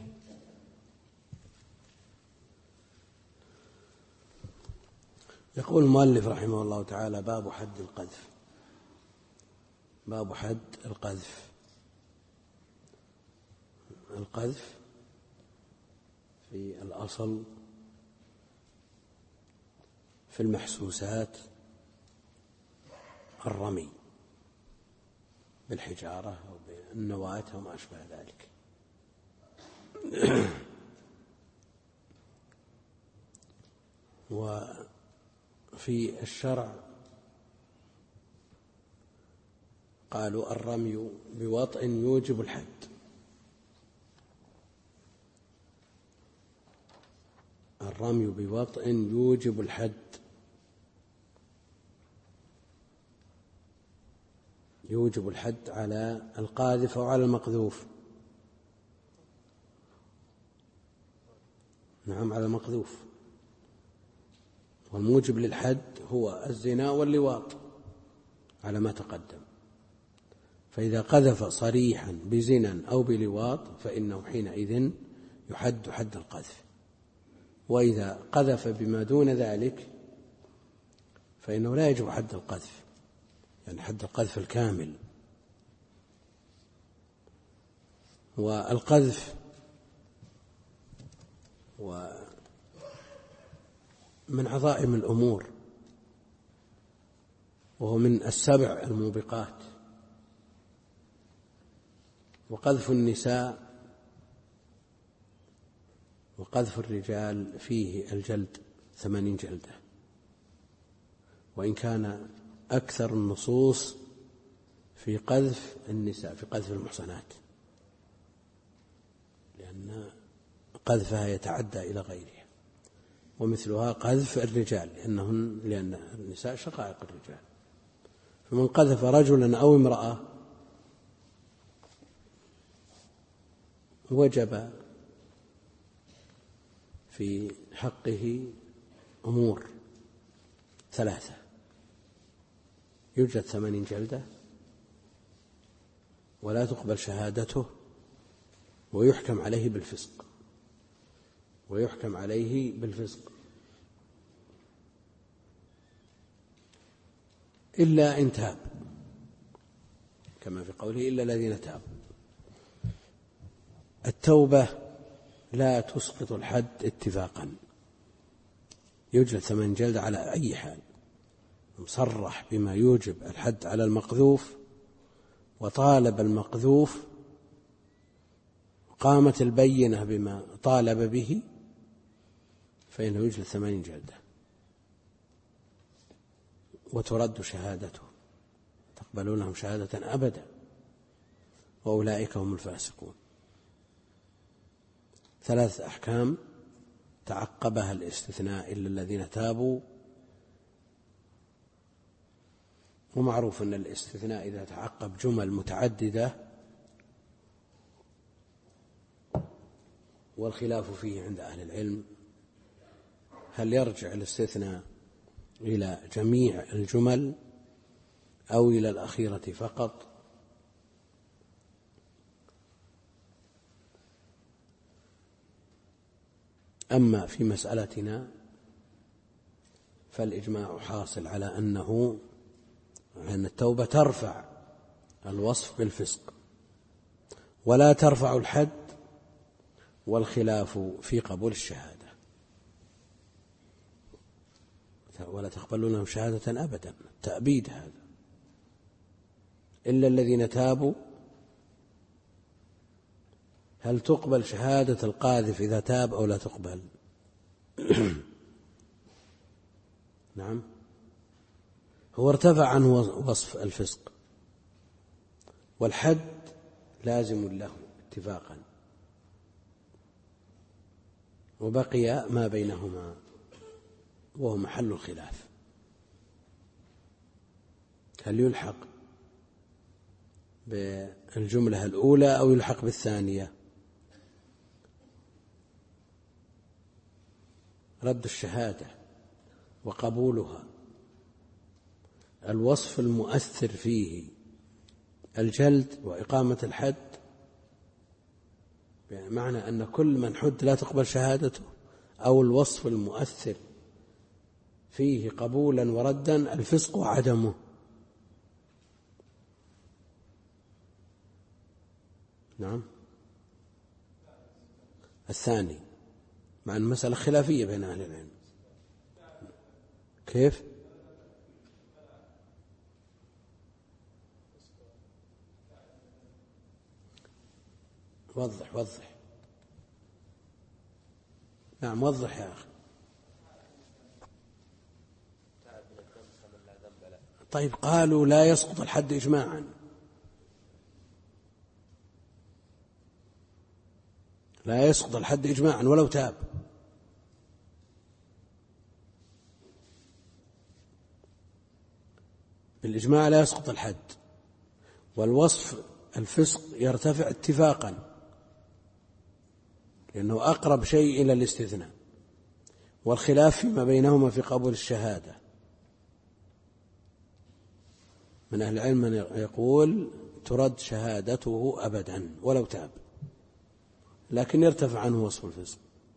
يقول المؤلف رحمه الله تعالى: باب حد القذف. باب حد القذف. القذف في الأصل في المحسوسات الرمي بالحجارة أو بالنواة وما أشبه ذلك. وفي الشرع قالوا: الرمي بوطء يوجب الحد. الرمي بوطء يوجب الحد، يوجب الحد على القاذف أو على المقذوف. نعم، على المقذوف. والموجب للحد هو الزنا واللواط على ما تقدم. فإذا قذف صريحا بزنا أو بلواط فإنه حينئذ يحد حد القذف. وإذا قذف بما دون ذلك فإنه لا يجب حد القذف، يعني حد القذف الكامل. والقذف ومن عظائم الأمور، وهو من السبع الموبقات. وقذف النساء وقذف الرجال فيه الجلد ثمانين جلدة، وإن كان أكثر النصوص في قذف النساء، في قذف المحصنات، لأن قذفها يتعدى إلى غيرها. ومثلها قذف الرجال، لأنهن لأن النساء شقائق الرجال. فمن قذف رجلا أو امرأة وجب في حقه أمور ثلاثة: يوجد ثمانين جلدة، ولا تقبل شهادته، ويحكم عليه بالفسق ويحكم عليه بالفسق إلا إن تاب، كما في قوله: إلا الذين تابوا. التوبة لا تسقط الحد اتفاقا، يوجد ثمان جلدة على أي حال. مصرح بما يوجب الحد على المقذوف، وطالب المقذوف، قامت البينة بما طالب به، فإنه يوجد ثمانين جلدة، وترد شهادته، تقبلونهم شهادة أبدا، وأولئك هم الفاسقون. ثلاث أحكام تعقبها الاستثناء: إلا الذين تابوا. ومعروف أن الاستثناء إذا تعقب جمل متعددة والخلاف فيه عند أهل العلم، هل يرجع الاستثناء إلى جميع الجمل أو إلى الأخيرة فقط؟ أما في مسألتنا فالإجماع حاصل على أنه أن التوبة ترفع الوصف بالفسق ولا ترفع الحد، والخلاف في قبول الشهادة. ولا تقبلون لهم شهادة أبدا، تأبيد هذا، إلا الذين تابوا. هل تقبل شهادة القاذف إذا تاب أو لا تقبل؟ نعم، هو ارتفع عنه وصف الفسق، والحد لازم له اتفاقا، وبقي ما بينهما وهو محل الخلاف، هل يلحق بالجملة الأولى أو يلحق بالثانية؟ رد الشهادة وقبولها الوصف المؤثر فيه الجلد وإقامة الحد، يعني معنى أن كل من حد لا تقبل شهادته، أو الوصف المؤثر فيه قبولا وردا الفسق وعدمه. نعم، الثاني، مع المسألة خلافية بين أهل العلم. كيف؟ وضح وضح. نعم وضح يا أخي. طيب قالوا لا يسقط الحد إجماعا، لا يسقط الحد إجماعا ولو تاب. بالإجماع لا يسقط الحد، والوصف الفسق يرتفع اتفاقا، لأنه أقرب شيء إلى الاستثناء، والخلاف فيما بينهما في قبول الشهادة. من أهل العلم من يقول ترد شهادته أبدا ولو تاب، لكن يرتفع عنه وصف الفسق.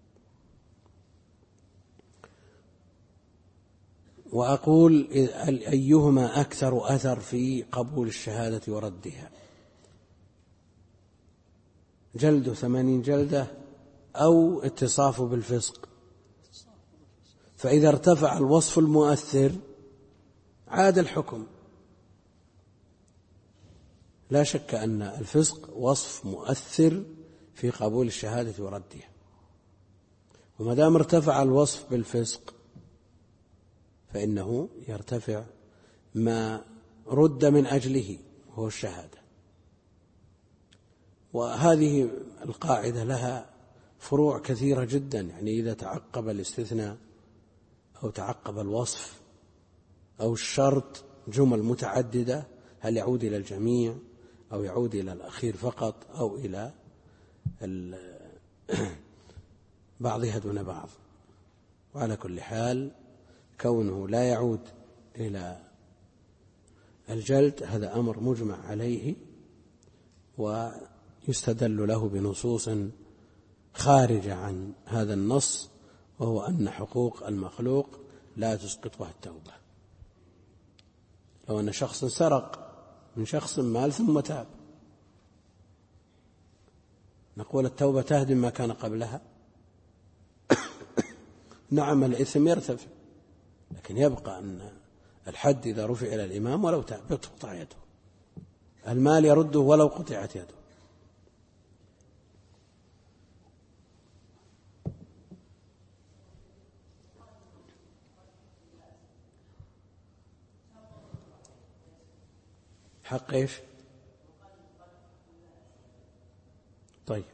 وأقول أيهما أكثر أثر في قبول الشهادة وردها، جلد ثمانين جلدة أو اتصافه بالفسق؟ فإذا ارتفع الوصف المؤثر عاد الحكم. لا شك أن الفسق وصف مؤثر في قبول الشهادة وردها، وما دام ارتفع الوصف بالفسق فإنه يرتفع ما رد من أجله وهو الشهادة. وهذه القاعدة لها فروع كثيرة جدا، يعني إذا تعقب الاستثناء أو تعقب الوصف أو الشرط جمل متعددة، هل يعود إلى الجميع أو يعود إلى الأخير فقط أو إلى بعضها دون بعض؟ وعلى كل حال كونه لا يعود إلى الجلد هذا أمر مجمع عليه، ويستدل له بنصوص خارجة عن هذا النص، وهو أن حقوق المخلوق لا تسقطها التوبة. لو أن شخص سرق من شخص مال ثم تاب، نقول التوبة تهدم ما كان قبلها؟ نعم الإثم يرتفع، لكن يبقى أن الحد إذا رفع إلى الإمام ولو تاب تقطع يده، المال يرده ولو قطعت يده. حق إيش؟ طيب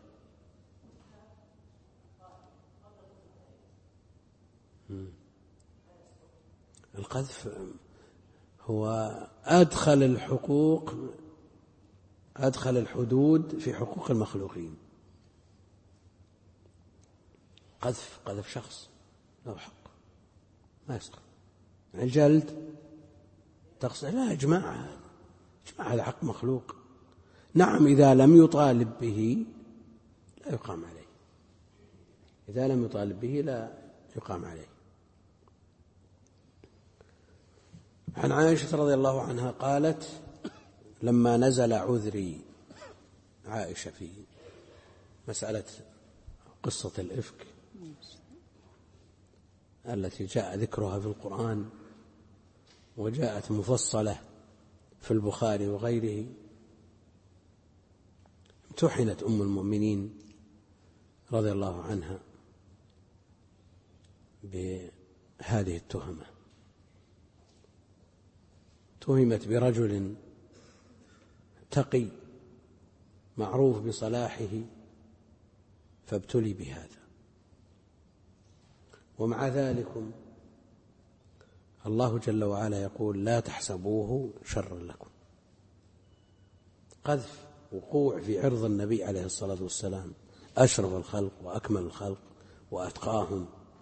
القذف هو أدخل الحقوق أدخل الحدود في حقوق المخلوقين. قذف قذف شخص له حق ما يسقط. الجلد تقصد لا إجماع، إجماع هذا حق مخلوق. نعم إذا لم يطالب به لا يقام عليه، إذا لم يطالب به لا يقام عليه. عن عائشة رضي الله عنها قالت لما نزل عذري عائشة في مسألة قصة الإفك التي جاء ذكرها في القرآن وجاءت مفصلة في البخاري وغيره، امتحنت أم المؤمنين رضي الله عنها بهذه التهمة. تهمت برجل تقي معروف بصلاحه فابتلي بهذا، ومع ذلك الله جل وعلا يقول لا تحسبوه شرا لكم. قذف، وقوع في عرض النبي عليه الصلاة والسلام، أشرف الخلق وأكمل الخلق وأتقاهم،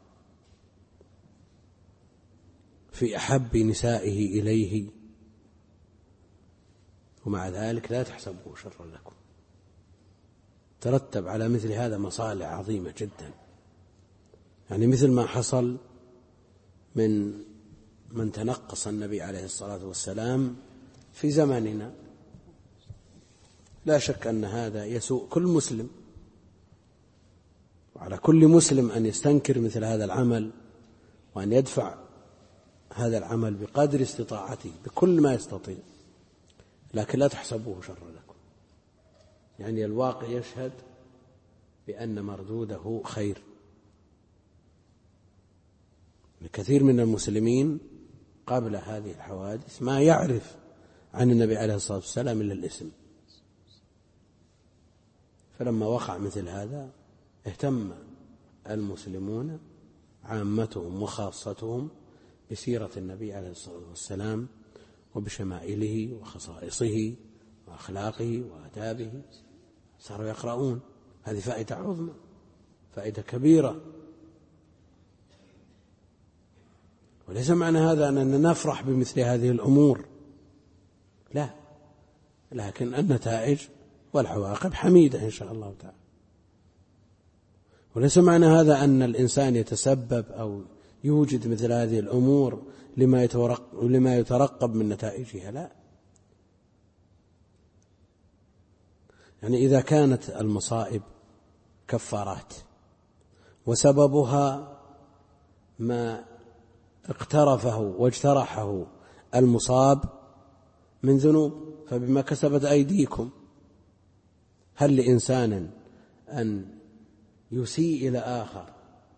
في أحب نسائه إليه، ومع ذلك لا تحسبوه شرا لكم. ترتب على مثل هذا مصالح عظيمة جدا، يعني مثل ما حصل من من تنقص النبي عليه الصلاة والسلام في زماننا، لا شك أن هذا يسوء كل مسلم، وعلى كل مسلم أن يستنكر مثل هذا العمل، وأن يدفع هذا العمل بقدر استطاعته بكل ما يستطيع، لكن لا تحسبوه شرا لكم. يعني الواقع يشهد بأن مردوده خير. الكثير من المسلمين قبل هذه الحوادث ما يعرف عن النبي عليه الصلاة والسلام إلا الاسم، فلما وقع مثل هذا اهتم المسلمون عامتهم وخاصتهم بسيرة النبي عليه الصلاة والسلام وبشمائله وخصائصه وأخلاقه وآدابه، صاروا يقرؤون. هذه فائدة عظمى، فائدة كبيرة. وليس معنى هذا أننا نفرح بمثل هذه الأمور، لا، لكن النتائج والعواقب حميدة إن شاء الله تعالى. وليس معنى هذا أن الإنسان يتسبب أو يوجد مثل هذه الأمور لما يترقب من نتائجها، لا. يعني إذا كانت المصائب كفارات وسببها ما اقترفه واجترحه المصاب من ذنوب فبما كسبت أيديكم. هل لإنسان أن يسيء إلى آخر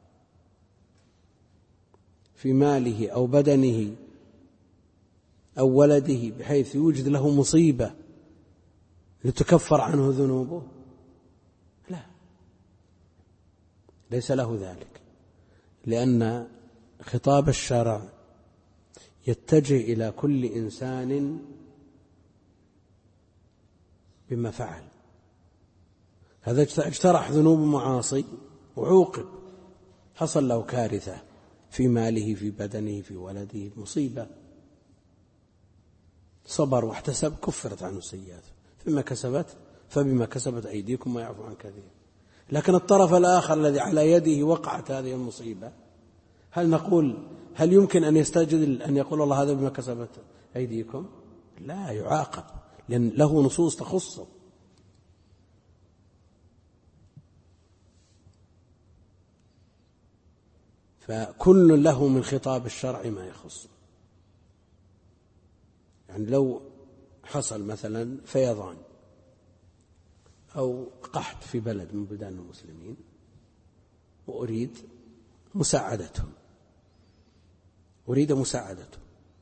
في ماله أو بدنه أو ولده بحيث يوجد له مصيبة لتكفر عنه ذنوبه؟ لا، ليس له ذلك، لأن خطاب الشرع يتجه إلى كل إنسان بما فعل. هذا اجترح ذنوب معاصي وعوقب، حصل له كارثة في ماله في بدنه في ولده، مصيبة، صبر واحتسب كفرت عنه سيئاته، فيما كسبت فبما كسبت أيديكم ويعفو عن كثير. لكن الطرف الآخر الذي على يده وقعت هذه المصيبة، هل نقول هل يمكن أن يستجدل أن يقول الله هذا بما كسبت أيديكم؟ لا، يعاقب لأن له نصوص تخصه. فكل له من خطاب الشرع ما يخصه. يعني لو حصل مثلا فيضان أو قحط في بلد من بلدان المسلمين وأريد مساعدتهم أريد مساعدته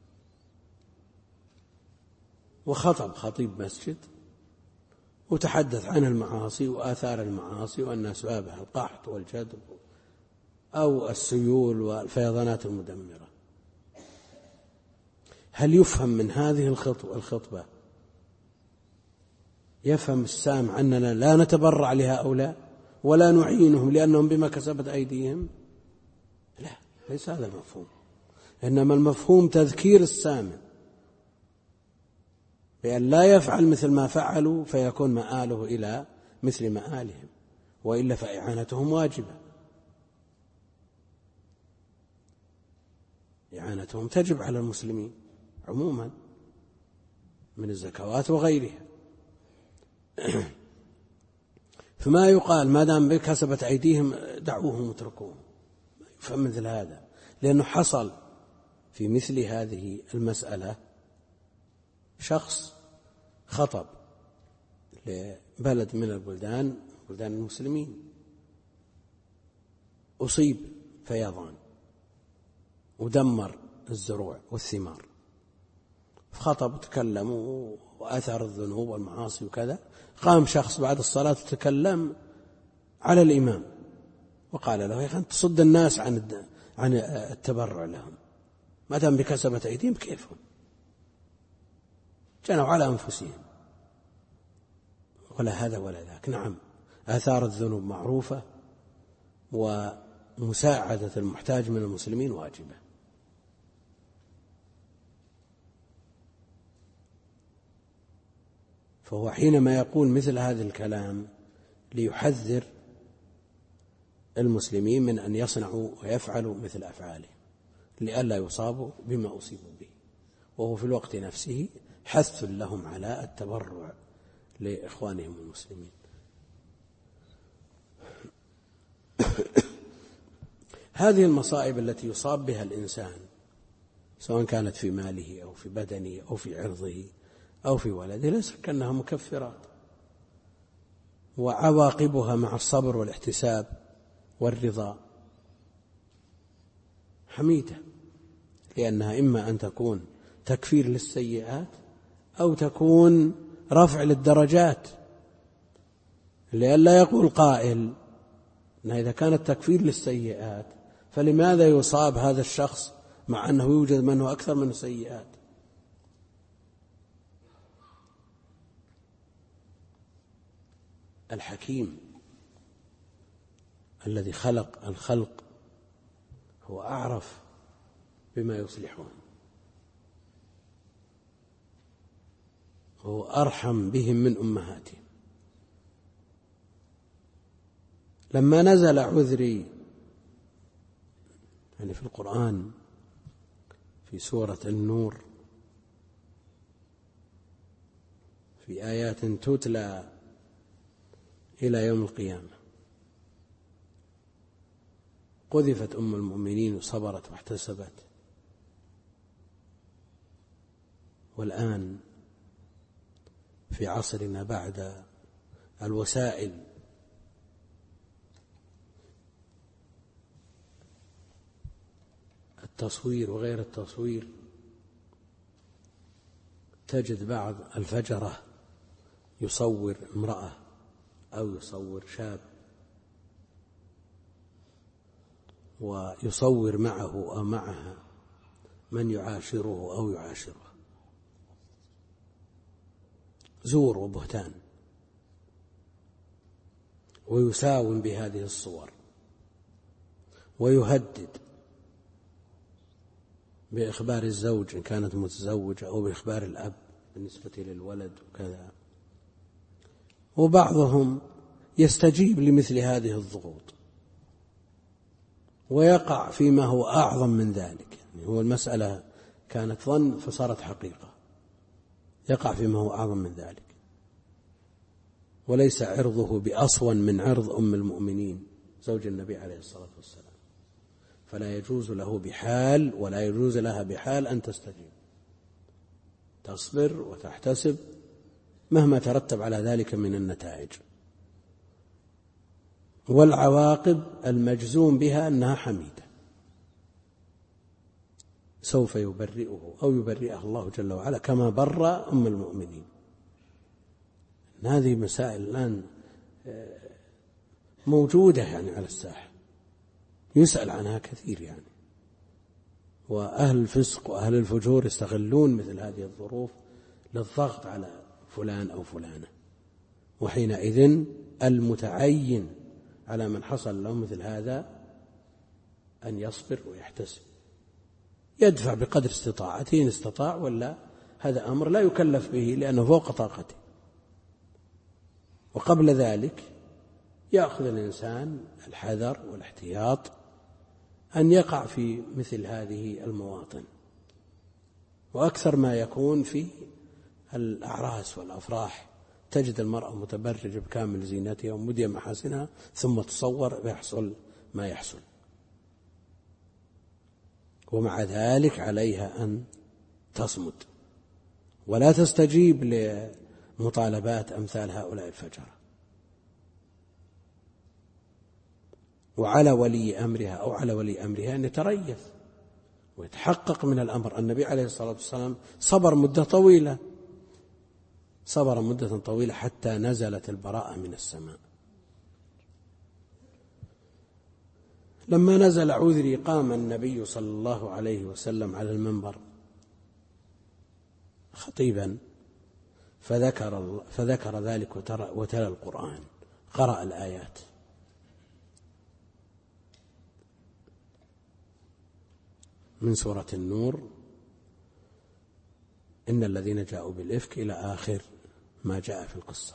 وخطب خطيب مسجد وتحدث عن المعاصي وآثار المعاصي وأن أسبابها القحط والجدب أو السيول والفيضانات المدمرة، هل يفهم من هذه الخطبة يفهم السامع أننا لا نتبرع لهؤلاء ولا نعينهم لأنهم بما كسبت أيديهم؟ لا، ليس هذا المفهوم. إنما المفهوم تذكير السامع بأن لا يفعل مثل ما فعلوا فيكون مآله إلى مثل مآلهم، وإلا فإعانتهم واجبة. إعانتهم تجب على المسلمين عموما من الزكوات وغيرها. فما يقال ما دام بكسبت أيديهم دعوهم واتركوهم، ما يفهم مثل هذا، لأنه حصل في مثل هذه المسألة شخص خطب لبلد من البلدان بلدان المسلمين، أصيب فيضان ودمر الزروع والثمار، خطب وتكلم وأثر الذنوب والمعاصي وكذا. قام شخص بعد الصلاة وتكلم على الإمام وقال له: يا أخي أنت تصد الناس عن عن التبرع لهم، ما دام بكسبة أيديهم كيفهم؟ جنوا على أنفسهم، ولا هذا ولا ذاك. نعم، آثار الذنوب معروفة، ومساعدة المحتاج من المسلمين واجبة. فهو حينما يقول مثل هذا الكلام ليحذر المسلمين من أن يصنعوا ويفعلوا مثل أفعاله لئلا يصابوا بما أصيبوا به، وهو في الوقت نفسه حث لهم على التبرع لإخوانهم المسلمين. هذه المصائب التي يصاب بها الإنسان سواء كانت في ماله أو في بدنه أو في عرضه أو في ولده لا شك أنها مكفرات، وعواقبها مع الصبر والاحتساب والرضا حميدة، لأنها إما أن تكون تكفير للسيئات أو تكون رفع للدرجات، لئلا يقول قائل أن إذا كانت تكفير للسيئات فلماذا يصاب هذا الشخص مع أنه يوجد من هو أكثر من السيئات؟ الحكيم الذي خلق الخلق هو أعرف بما يصلحهم، هو أرحم بهم من أمهاتهم. لما نزل عذري يعني في القرآن في سورة النور في آيات تتلى إلى يوم القيامة، قذفت أم المؤمنين وصبرت واحتسبت، والآن في عصرنا بعد الوسائل التصوير وغير التصوير تجد بعض الفجرة يصور امرأة أو يصور شاب ويصور معه أو معها من يعاشره أو يعاشره، زور وبهتان، ويساوم بهذه الصور ويهدد بإخبار الزوج إن كانت متزوجة أو بإخبار الأب بالنسبة للولد وكذا. وبعضهم يستجيب لمثل هذه الضغوط ويقع فيما هو أعظم من ذلك، يعني هو المسألة كانت ظن فصارت حقيقة، يقع فيما هو أعظم من ذلك، وليس عرضه بأصون من عرض أم المؤمنين زوج النبي عليه الصلاة والسلام، فلا يجوز له بحال ولا يجوز لها بحال أن تستجيب، تصبر وتحتسب مهما ترتب على ذلك من النتائج، والعواقب المجزوم بها أنها حميدة سوف يبرئه أو يبرئه الله جل وعلا كما بر أم المؤمنين. هذه مسائل الآن موجودة يعني على الساحة، يسأل عنها كثير يعني، وأهل الفسق وأهل الفجور يستغلون مثل هذه الظروف للضغط على فلان أو فلانة، وحينئذ المتعين على من حصل له مثل هذا أن يصبر ويحتسب، يدفع بقدر استطاعته إن استطاع، ولا هذا أمر لا يكلف به لأنه فوق طاقته. وقبل ذلك يأخذ الإنسان الحذر والاحتياط أن يقع في مثل هذه المواطن، وأكثر ما يكون في الأعراس والأفراح، تجد المرأة متبرجة بكامل زينتها ومدية محاسنها ثم تصور ويحصل ما يحصل. ومع ذلك عليها أن تصمد ولا تستجيب لمطالبات أمثال هؤلاء الفجرة. وعلى ولي أمرها أو على ولي أمرها أن يتريث ويتحقق من الأمر. النبي عليه الصلاة والسلام صبر مدة طويلة صبر مدة طويلة حتى نزلت البراءة من السماء. لما نزل عذري قام النبي صلى الله عليه وسلم على المنبر خطيبا فذكر, فذكر ذلك وتلا القرآن، قرأ الآيات. من سورة النور إن الذين جاءوا بالإفك إلى آخر ما جاء في القصة.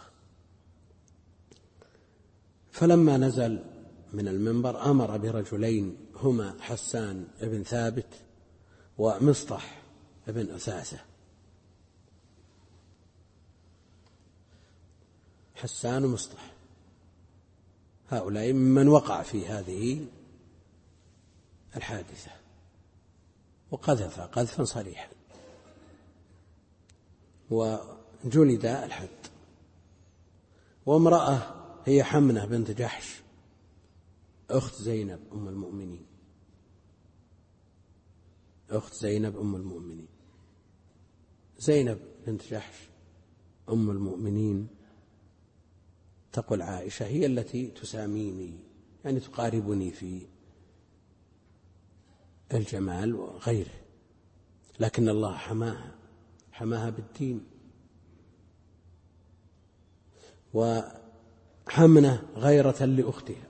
فلما نزل من المنبر أمر برجلين هما حسان بن ثابت ومصطح بن أثاثة. حسان ومصطح هؤلاء ممن وقع في هذه الحادثة وقذف قذفا صريحا وجلد الحد. وامرأة هي حمنة بنت جحش أخت زينب أم المؤمنين أخت زينب أم المؤمنين زينب بنت جحش أم المؤمنين تقول عائشة هي التي تساميني، يعني تقاربني في الجمال وغيره، لكن الله حماها حماها بالدين. وحمنة غيرة لأختها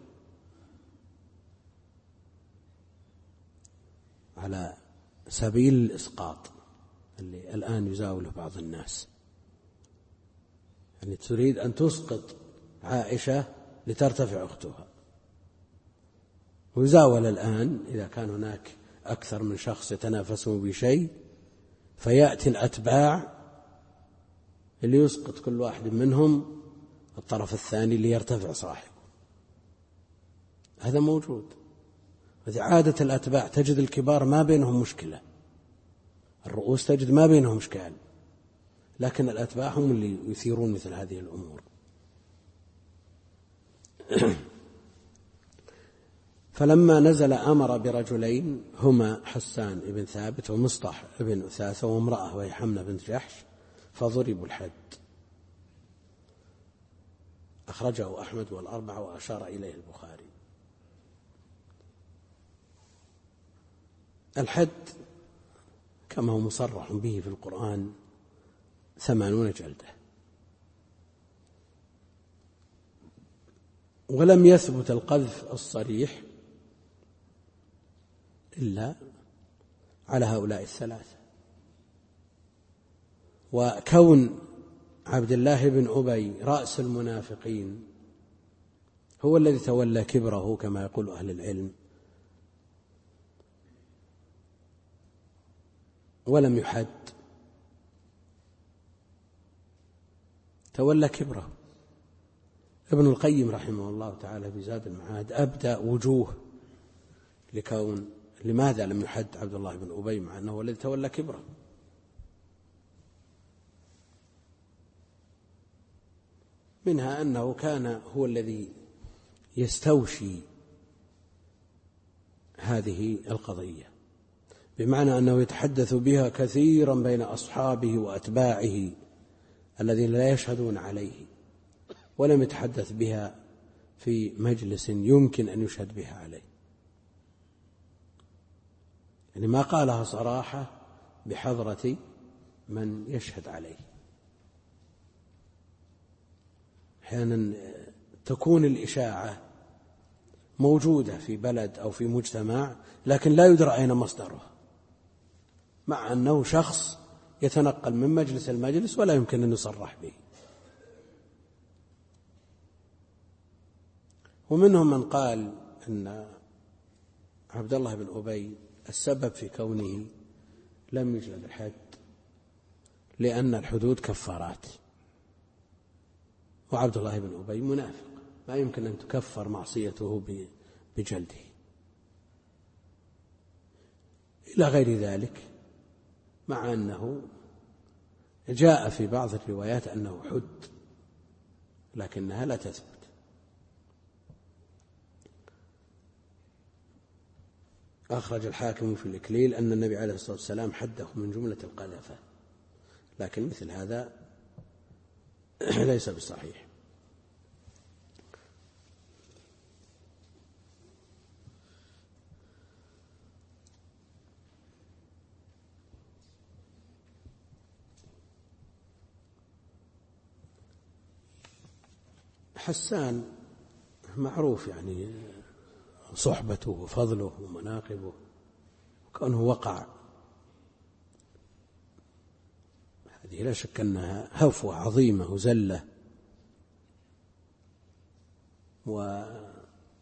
على سبيل الإسقاط اللي الآن يزاوله بعض الناس، يعني تريد أن تسقط عائشة لترتفع أختها. ويزاول الآن إذا كان هناك أكثر من شخص يتنافسون بشيء فيأتي الأتباع اللي يسقط كل واحد منهم الطرف الثاني ليرتفع صاحبه. هذا موجود. وذي عادة الأتباع تجد الكبار ما بينهم مشكلة، الرؤوس تجد ما بينهم إشكال، لكن الأتباع هم اللي يثيرون مثل هذه الأمور. فلما نزل أمر برجلين هما حسان بن ثابت ومصطح بن أثاثة وامرأة وهي حمنة بنت جحش فضربوا الحد. أخرجه أحمد والأربعة وأشار إليه البخاري. الحد كما هو مصرح به في القرآن ثمانون جلدة، ولم يثبت القذف الصريح إلا على هؤلاء الثلاثة. وكون عبد الله بن أبي رأس المنافقين هو الذي تولى كبره كما يقول أهل العلم ولم يحد، تولى كبره. ابن القيم رحمه الله تعالى في زاد المعاد أبدأ وجوه لكون لماذا لم يحد عبد الله بن أبي مع أنه هو الذي تولى كبره. منها أنه كان هو الذي يستوشي هذه القضية، بمعنى أنه يتحدث بها كثيرا بين أصحابه وأتباعه الذين لا يشهدون عليه، ولم يتحدث بها في مجلس يمكن أن يشهد بها عليه، يعني ما قالها صراحة بحضرة من يشهد عليه. أحيانا تكون الإشاعة موجودة في بلد أو في مجتمع لكن لا يدرى أين مصدرها، مع أنه شخص يتنقل من مجلس المجلس ولا يمكن أن يصرح به. ومنهم من قال أن عبد الله بن أبي السبب في كونه لم يجلد الحد لأن الحدود كفارات، وعبد الله بن أبي منافق ما يمكن أن تكفر معصيته بجلده. إلى غير ذلك، مع أنه جاء في بعض الروايات أنه حد، لكنها لا تثبت. أخرج الحاكم في الإكليل أن النبي عليه الصلاة والسلام حده من جملة القذفة، لكن مثل هذا ليس بصحيح. حسان معروف يعني صحبته وفضله ومناقبه، وكونه وقع، هذه لا شك أنها هفوة عظيمة وزلة، وهو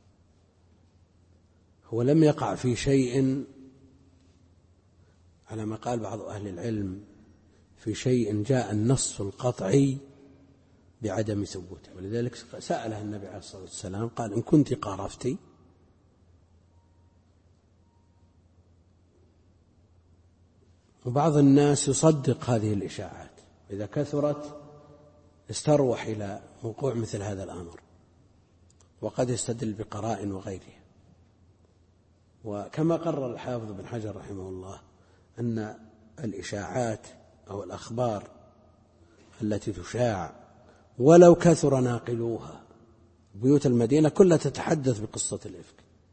لم يقع في شيء على ما قال بعض أهل العلم، في شيء جاء النص القطعي بعدم ثبوته، ولذلك سأله النبي عليه الصلاة والسلام قال: إن كنت قارفتي. وبعض الناس يصدق هذه الإشاعات، إذا كثرت استروح إلى وقوع مثل هذا الأمر، وقد يستدل بقرائن وغيرها. وكما قرر الحافظ بن حجر رحمه الله أن الإشاعات أو الأخبار التي تشاع ولو كثر ناقلوها، بيوت المدينة كلها تتحدث بقصة الإفك.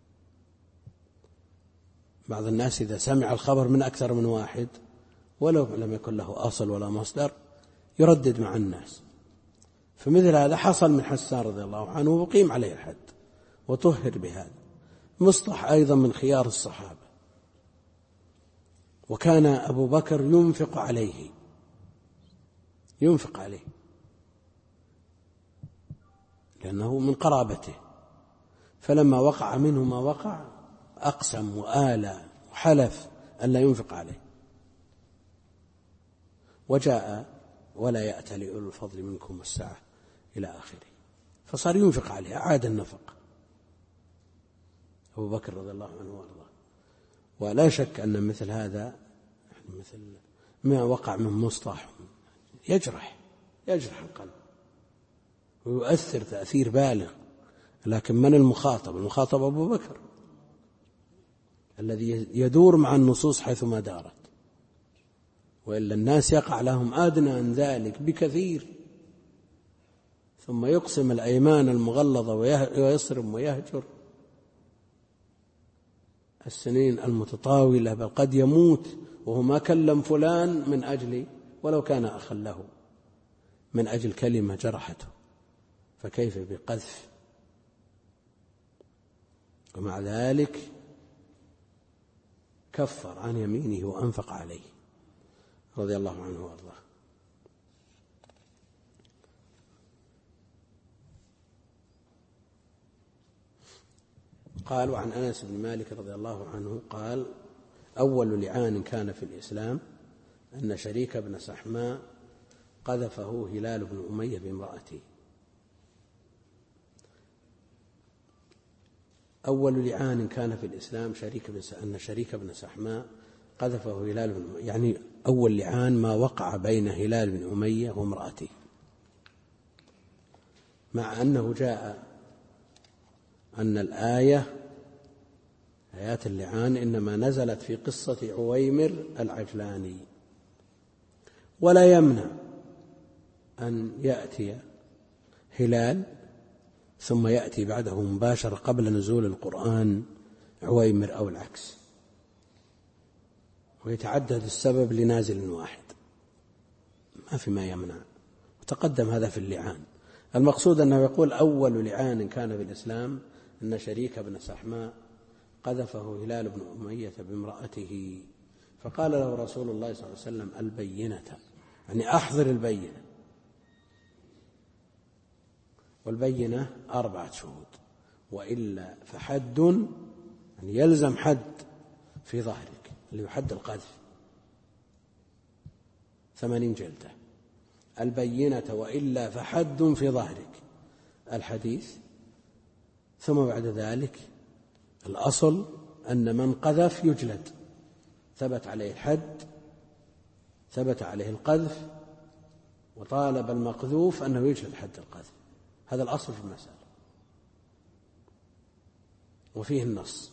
بعض الناس إذا سمع الخبر من أكثر من واحد ولو لم يكن له أصل ولا مصدر يردد مع الناس، فمثل هذا حصل من حسان رضي الله عنه وقيم عليه الحد وطهر بهذا. مصطح أيضا من خيار الصحابة، وكان أبو بكر ينفق عليه ينفق عليه لأنه من قرابته، فلما وقع منه ما وقع أقسم وآلى وحلف أن لا ينفق عليه. وجاء: ولا يأتل أولو الفضل منكم والسعة إلى آخره، فصار ينفق عليه، أعاد النفق أبو بكر رضي الله عنه وارضاه. ولا شك أن مثل هذا مثل ما وقع من مصطح يجرح يجرح القلب ويؤثر تأثير بالغ، لكن من المخاطب؟ المخاطب أبو بكر الذي يدور مع النصوص حيثما دارت، وإلا الناس يقع لهم أدنى من ذلك بكثير، ثم يقسم الأيمان المغلظة ويصرم ويهجر السنين المتطاولة، بل قد يموت وهو ما كلم فلان من أجل ولو كان أخا له من أجل كلمة جرحته، فكيف بقذف؟ ومع ذلك كفر عن يمينه وأنفق عليه رضي الله عنه وارضاه. قال: وعن أنس بن مالك رضي الله عنه قال: أول لعان كان في الإسلام أن شريك بن سحماء قذفه هلال بن أمية بامرأته. أول لعان كان في الإسلام شريك بن أن شريك بن سحماء قذفه هلال بن أمية، يعني أول لعان ما وقع بين هلال بن أمية وامرأته، مع أنه جاء أن الآية آيات اللعان إنما نزلت في قصة عويمر العجلاني، ولا يمنع أن يأتي هلال ثم يأتي بعده مباشرة قبل نزول القرآن عويمر أو العكس، ويتعدد السبب لنازل واحد، ما في ما يمنع. وتقدم هذا في اللعان. المقصود أنه يقول: أول لعان كان في الإسلام أن شريك بن سحماء قذفه هلال بن أمية بامرأته، فقال له رسول الله صلى الله عليه وسلم: البينة، يعني أحضر البينة. والبينة أربعة شهود، وإلا فحد، يعني يلزم حد في ظهرك اللي يحد القذف ثمانين جلدة. البينة وإلا فحد في ظهرك الحديث. ثم بعد ذلك الأصل أن من قذف يجلد ثبت عليه الحد، ثبت عليه القذف، وطالب المقذوف أنه يجلد حد القذف. هذا الأصل في المسألة، وفيه النص.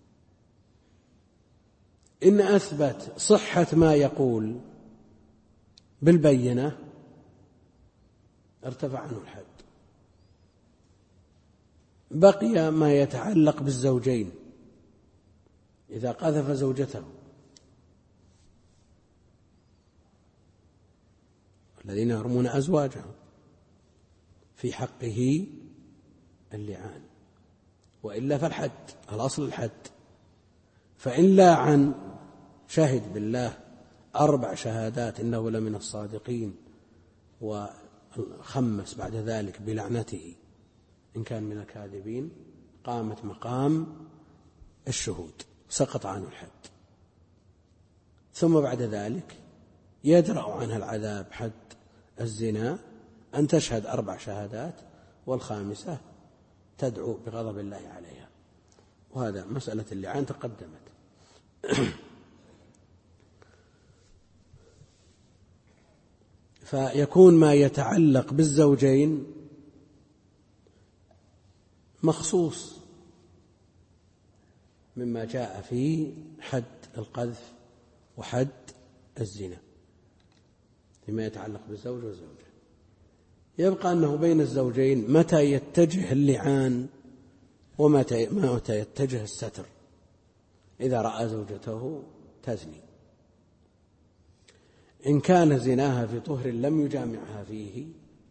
إن أثبت صحة ما يقول بالبينة ارتفع عنه الحد. بقي ما يتعلق بالزوجين إذا قذف زوجته، الذين يرمون أزواجهم في حقه اللعان، وإلا فالحد، الأصل الحد. فإن لاعن شهد بالله أربع شهادات إنه لمن الصادقين، وخمس بعد ذلك بلعنته إن كان من الكاذبين، قامت مقام الشهود، سقط عنه الحد. ثم بعد ذلك يدرأ عنها العذاب حد الزنا أن تشهد أربع شهادات، والخامسة تدعو بغضب الله عليها. وهذا مسألة اللعان تقدمت. فيكون ما يتعلق بالزوجين مخصوص مما جاء في حد القذف وحد الزنا فيما يتعلق بالزوج والزوجة. يبقى أنه بين الزوجين متى يتجه اللعان ومتى متى يتجه الستر إذا رأى زوجته تزني. إن كان زناها في طهر لم يجامعها فيه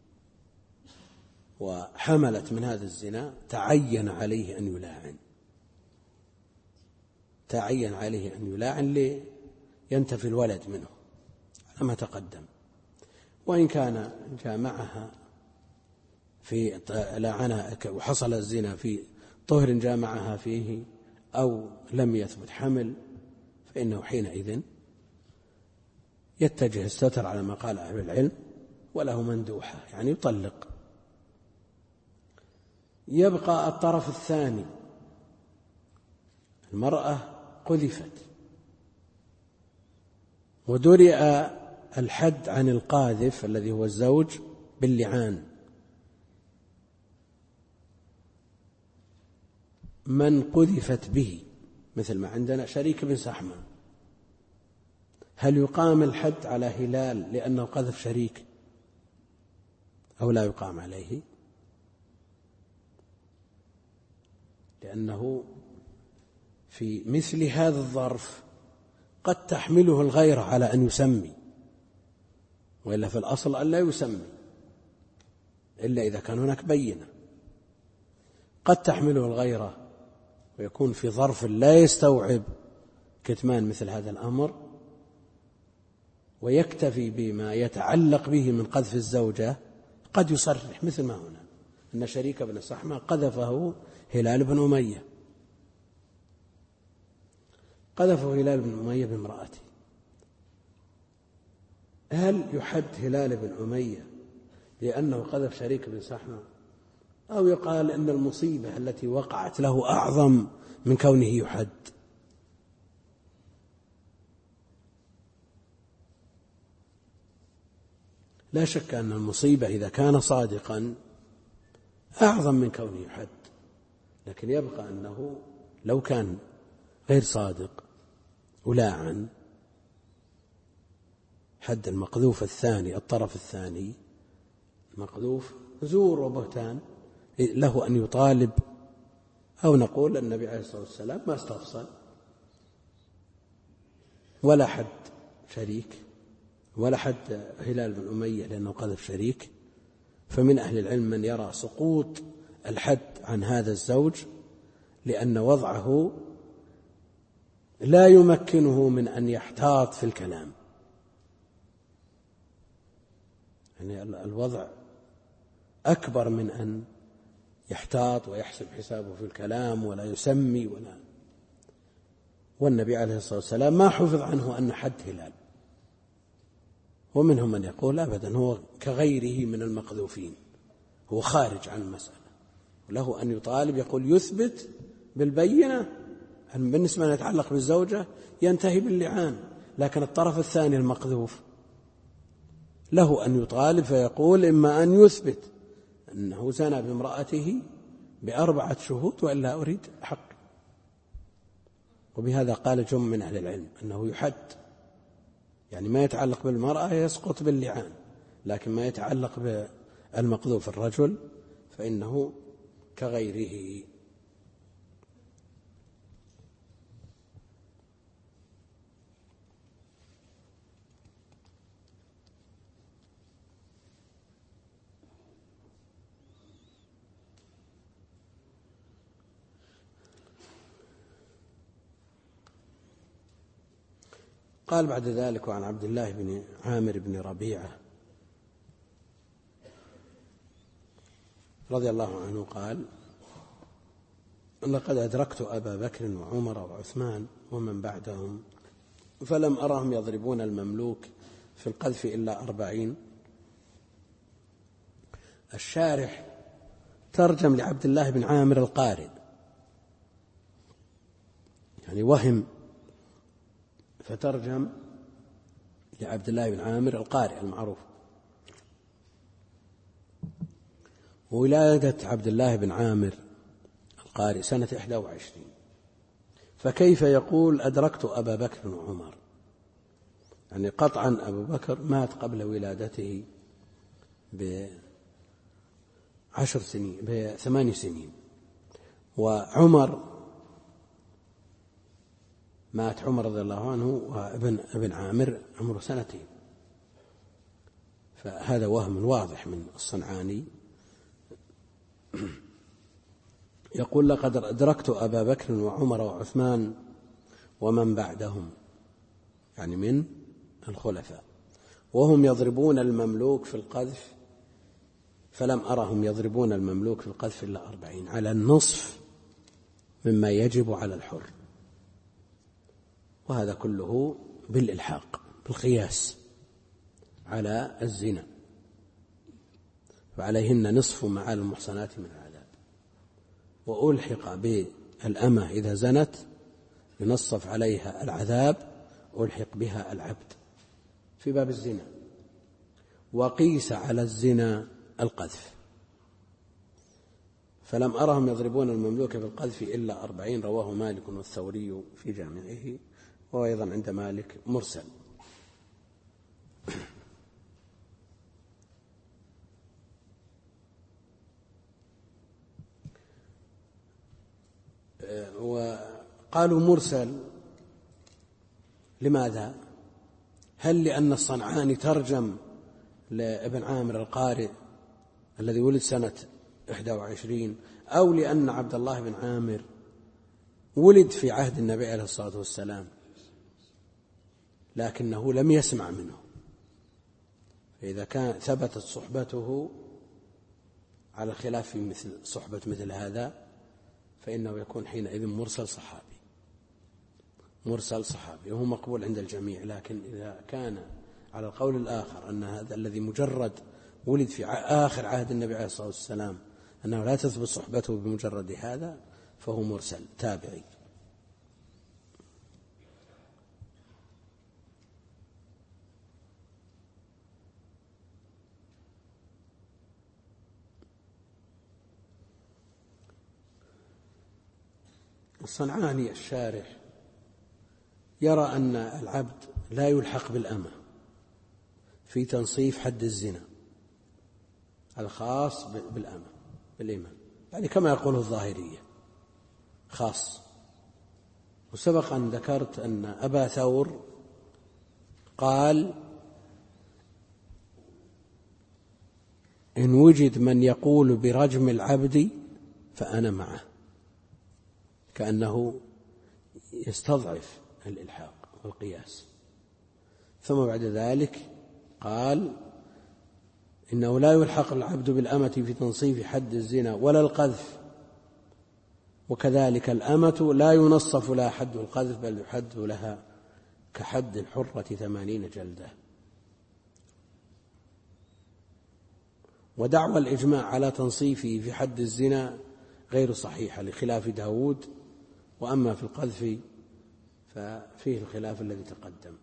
وحملت من هذا الزنا تعين عليه أن يلاعن، تعين عليه أن يلاعن لينتفي الولد منه على ما تقدم. وإن كان جامعها في لاعنها وحصل الزنا في طهر جامعها فيه أو لم يثبت حمل، فإنه حينئذ يتجه الستر على ما قال أهل العلم، وله مندوحة يعني يطلق. يبقى الطرف الثاني، المرأة قذفت ودرئ الحد عن القاذف الذي هو الزوج باللعان. من قذفت به مثل ما عندنا شريك بن سحمة، هل يقام الحد على هلال لأنه قذف شريك أو لا يقام عليه؟ لأنه في مثل هذا الظرف قد تحمله الغيرة على أن يسمي، وإلا في الأصل أن لا يسمي إلا إذا كان هناك بينة. قد تحمله الغيرة ويكون في ظرف لا يستوعب كتمان مثل هذا الأمر، ويكتفي بما يتعلق به من قذف الزوجة. قد يصرح مثل ما هنا أن شريك بن سحمة قذفه هلال بن أمية، قذفه هلال بن أمية بامرأته. هل يحد هلال بن أمية لأنه قذف شريك بن سحمة، أو يقال أن المصيبة التي وقعت له أعظم من كونه يحد؟ لا شك أن المصيبة إذا كان صادقا أعظم من كونه يحد، لكن يبقى أنه لو كان غير صادق ولاعن حد المقذوف الثاني، الطرف الثاني المقذوف زور وبهتان، له أن يطالب، أو نقول النبي عليه الصلاة والسلام ما استفصل ولا حد شريك ولا حد هلال بن أمية لأنه قذف شريك. فمن أهل العلم من يرى سقوط الحد عن هذا الزوج لأن وضعه لا يمكنه من أن يحتاط في الكلام، يعني الوضع أكبر من أن يحتاط ويحسب حسابه في الكلام ولا يسمي ولا. والنبي عليه الصلاة والسلام ما حفظ عنه أن حد هلال، ومنهم من يقول أبدا هو كغيره من المقذوفين، هو خارج عن المسألة، وله أن يطالب، يقول يثبت بالبينة بالنسبة ما يتعلق بالزوجة ينتهي باللعان، لكن الطرف الثاني المقذوف له أن يطالب فيقول إما أن يثبت أنه زنى بامرأته بأربعة شهود وإلا أريد حق. وبهذا قال جمع من أهل العلم أنه يحد، يعني ما يتعلق بالمرأة يسقط باللعان، لكن ما يتعلق بالمقذوف الرجل فإنه كغيره. قال بعد ذلك: وعن عبد الله بن عامر بن ربيعة رضي الله عنه قال: لقد أدركت أبا بكر وعمر وعثمان ومن بعدهم فلم أرهم يضربون المملوك في القذف إلا أربعين. الشارح ترجم لعبد الله بن عامر القارئ، يعني وهم فترجم لعبد الله بن عامر القارئ المعروف. ولادة عبد الله بن عامر القارئ سنة إحدى وعشرين، فكيف يقول أدركت أبا بكر وعمر؟ يعني قطعا أبو بكر مات قبل ولادته بعشر سنين بثمان سنين، وعمر مات عمر رضي الله عنه وابن ابن عامر عمره سنتين. فهذا وهم واضح من الصنعاني. يقول: لقد أدركت أبا بكر وعمر وعثمان ومن بعدهم، يعني من الخلفاء، وهم يضربون المملوك في القذف فلم أرهم يضربون المملوك في القذف إلا أربعين، على النصف مما يجب على الحر. وهذا كله بالإلحاق بالقياس على الزنا، فعليهن نصف ما على المحصنات من العذاب. وألحق بالأمة إذا زنت ينصف عليها العذاب، ألحق بها العبد في باب الزنا. وقيس على الزنا القذف، فلم أرهم يضربون المملوك بالقذف إلا أربعين. رواه مالك والثوري في جامعه، وأيضا عند مالك مرسل. وقالوا مرسل لماذا؟ هل لأن الصنعاني ترجم لابن عامر القارئ الذي ولد سنة إحدى وعشرين، أو لأن عبد الله بن عامر ولد في عهد النبي عليه الصلاة والسلام لكنه لم يسمع منه؟ فإذا كان ثبتت صحبته على الخلاف في مثل صحبة مثل هذا فإنه يكون حينئذ مرسل صحابي، مرسل صحابي وهو مقبول عند الجميع. لكن إذا كان على القول الآخر أن هذا الذي مجرد ولد في آخر عهد النبي عليه الصلاة والسلام أنه لا تثبت صحبته بمجرد هذا فهو مرسل تابعي. الصنعاني الشارح يرى أن العبد لا يلحق بالأمة في تنصيف حد الزنا الخاص بالأمة بالإيمان، يعني كما يقوله الظاهرية خاص. وسبق أن ذكرت أن أبا ثور قال: إن وجد من يقول برجم العبد فأنا معه، كأنه يستضعف الإلحاق والقياس. ثم بعد ذلك قال: إنه لا يلحق العبد بالأمة في تنصيف حد الزنا ولا القذف، وكذلك الأمة لا ينصف لها حد القذف بل يحد لها كحد الحرة ثمانين جلدة. ودعوى الإجماع على تنصيفه في حد الزنا غير صحيحة لخلاف داود وأما في القذف ففيه الخلاف الذي تقدم.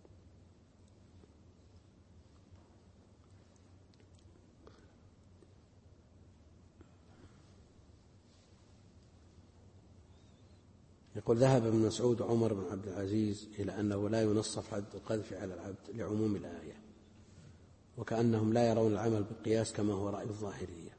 يقول ذهب ابن مسعود وعمر بن عبد العزيز إلى أنه لا ينصف حد القذف على العبد لعموم الآية، وكأنهم لا يرون العمل بالقياس كما هو رأي الظاهرية.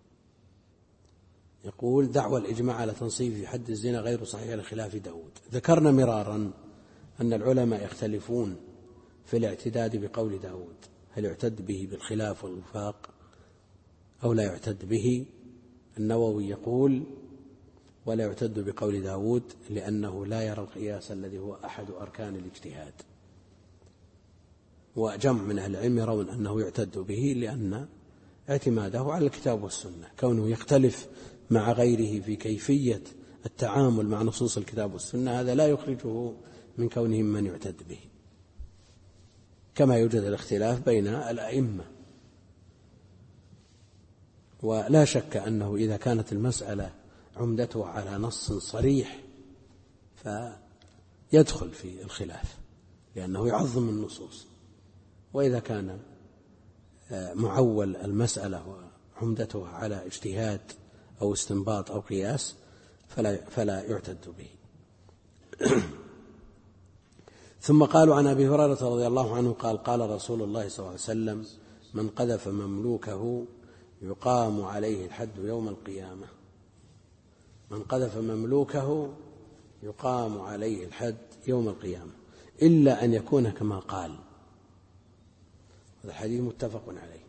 يقول دعوى الإجماع على تنصيف حد الزنا غير صحيح لخلاف داود. ذكرنا مرارا أن العلماء يختلفون في الاعتداد بقول داود، هل يعتد به بالخلاف والوفاق أو لا يعتد به. النووي يقول ولا يعتد بقول داود لأنه لا يرى القياس الذي هو أحد أركان الاجتهاد، وجمع من أهل العلم يرون أنه يعتد به لأن اعتماده على الكتاب والسنة، كونه يختلف مع غيره في كيفية التعامل مع نصوص الكتاب والسنة هذا لا يخرجه من كونه من يعتد به، كما يوجد الاختلاف بين الأئمة. ولا شك أنه إذا كانت المسألة عمدته على نص صريح فيدخل في الخلاف لأنه يعظم النصوص، وإذا كان معول المسألة وعمدته على اجتهاد أو استنباط أو قياس فلا, فلا يعتد به. ثم قالوا عن أبي هريرة رضي الله عنه قال قال رسول الله صلى الله عليه وسلم من قذف مملوكه يقام عليه الحد يوم القيامة. من قذف مملوكه يقام عليه الحد يوم القيامة إلا أن يكون كما قال. هذا الحديث متفق عليه.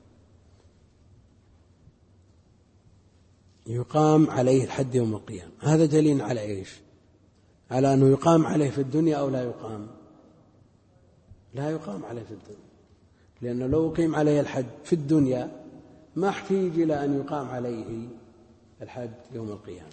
يقام عليه الحد يوم القيامة، هذا دليل على إيش؟ على أنه يقام عليه في الدنيا أو لا يقام؟ لا يقام عليه في الدنيا، لأنه لو قيم عليه الحد في الدنيا ما احتاج إلى أن يقام عليه الحد يوم القيامة.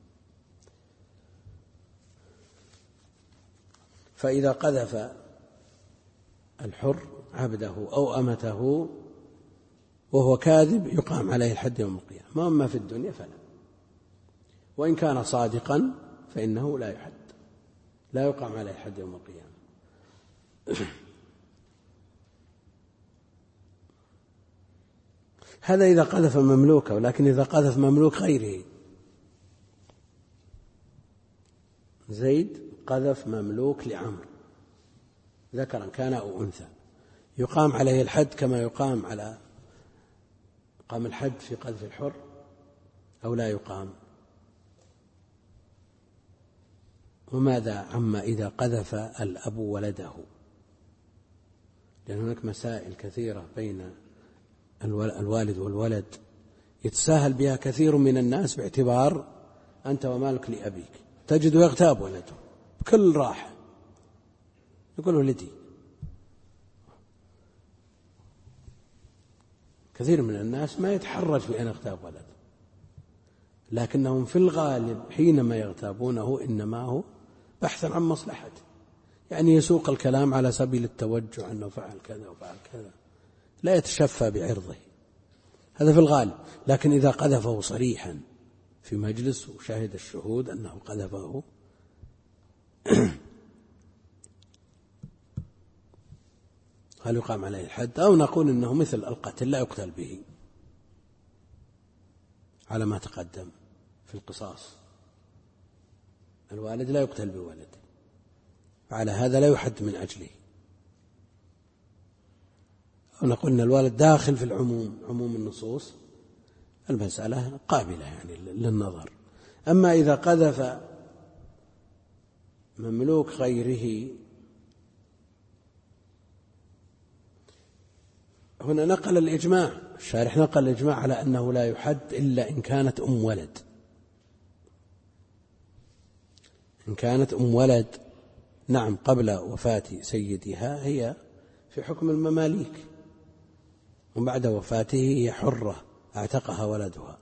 فإذا قذف الحر عبده أو أمته وهو كاذب يقام عليه الحد يوم القيامة، ما أما في الدنيا فلا، وإن كان صادقا فإنه لا يحد، لا يقام عليه الحد يوم القيامة. هذا إذا قذف مملوكه، ولكن إذا قذف مملوك غيره، زيد قذف مملوك لعمر ذكرا كان أو أنثى، يقام عليه الحد كما يقام على قام الحد في قذف الحر أو لا يقام؟ وماذا عما إذا قذف الأب ولده؟ لأن هناك مسائل كثيرة بين الوالد والولد يتساهل بها كثير من الناس باعتبار أنت ومالك لأبيك، تجد يغتاب ولده بكل راحة يقول ولدي. كثير من الناس ما يتحرج بأن يغتاب ولده، لكنهم في الغالب حينما يغتابونه إنما هو بحثا عن مصلحته، يعني يسوق الكلام على سبيل التوجه أنه فعل كذا وفعل كذا، لا يتشفى بعرضه، هذا في الغالب. لكن إذا قذفه صريحا في مجلس وشاهد الشهود أنه قذفه هل يقام عليه الحد أو نقول إنه مثل القتل لا يقتل به على ما تقدم في القصاص؟ الوالد لا يقتل بولده، وعلى هذا لا يحد من أجله. أو نقول إن الوالد داخل في العموم، عموم النصوص، المسألة قابلة يعني للنظر. أما إذا قذف مملوك غيره، هنا نقل الإجماع، الشارح نقل الإجماع على أنه لا يحد إلا إن كانت أم ولد. إن كانت أم ولد نعم قبل وفاة سيدها هي في حكم المماليك، وبعد وفاته هي حرة اعتقها ولدها.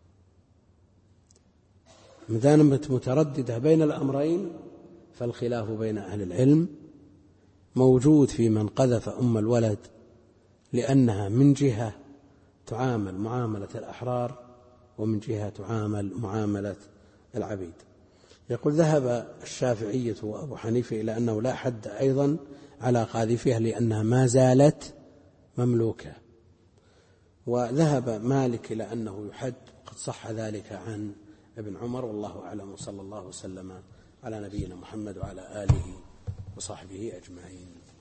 ما دامت مترددة بين الأمرين فالخلاف بين أهل العلم موجود في من قذف أم الولد، لأنها من جهة تعامل معاملة الأحرار ومن جهة تعامل معاملة العبيد. يقول ذهب الشافعية وأبو حنيفة إلى أنه لا حد أيضا على قاذفها لأنها ما زالت مملوكة، وذهب مالك إلى أنه يحد، قد صح ذلك عن ابن عمر، والله أعلم، صلى الله وسلم على نبينا محمد وعلى آله وصحبه أجمعين.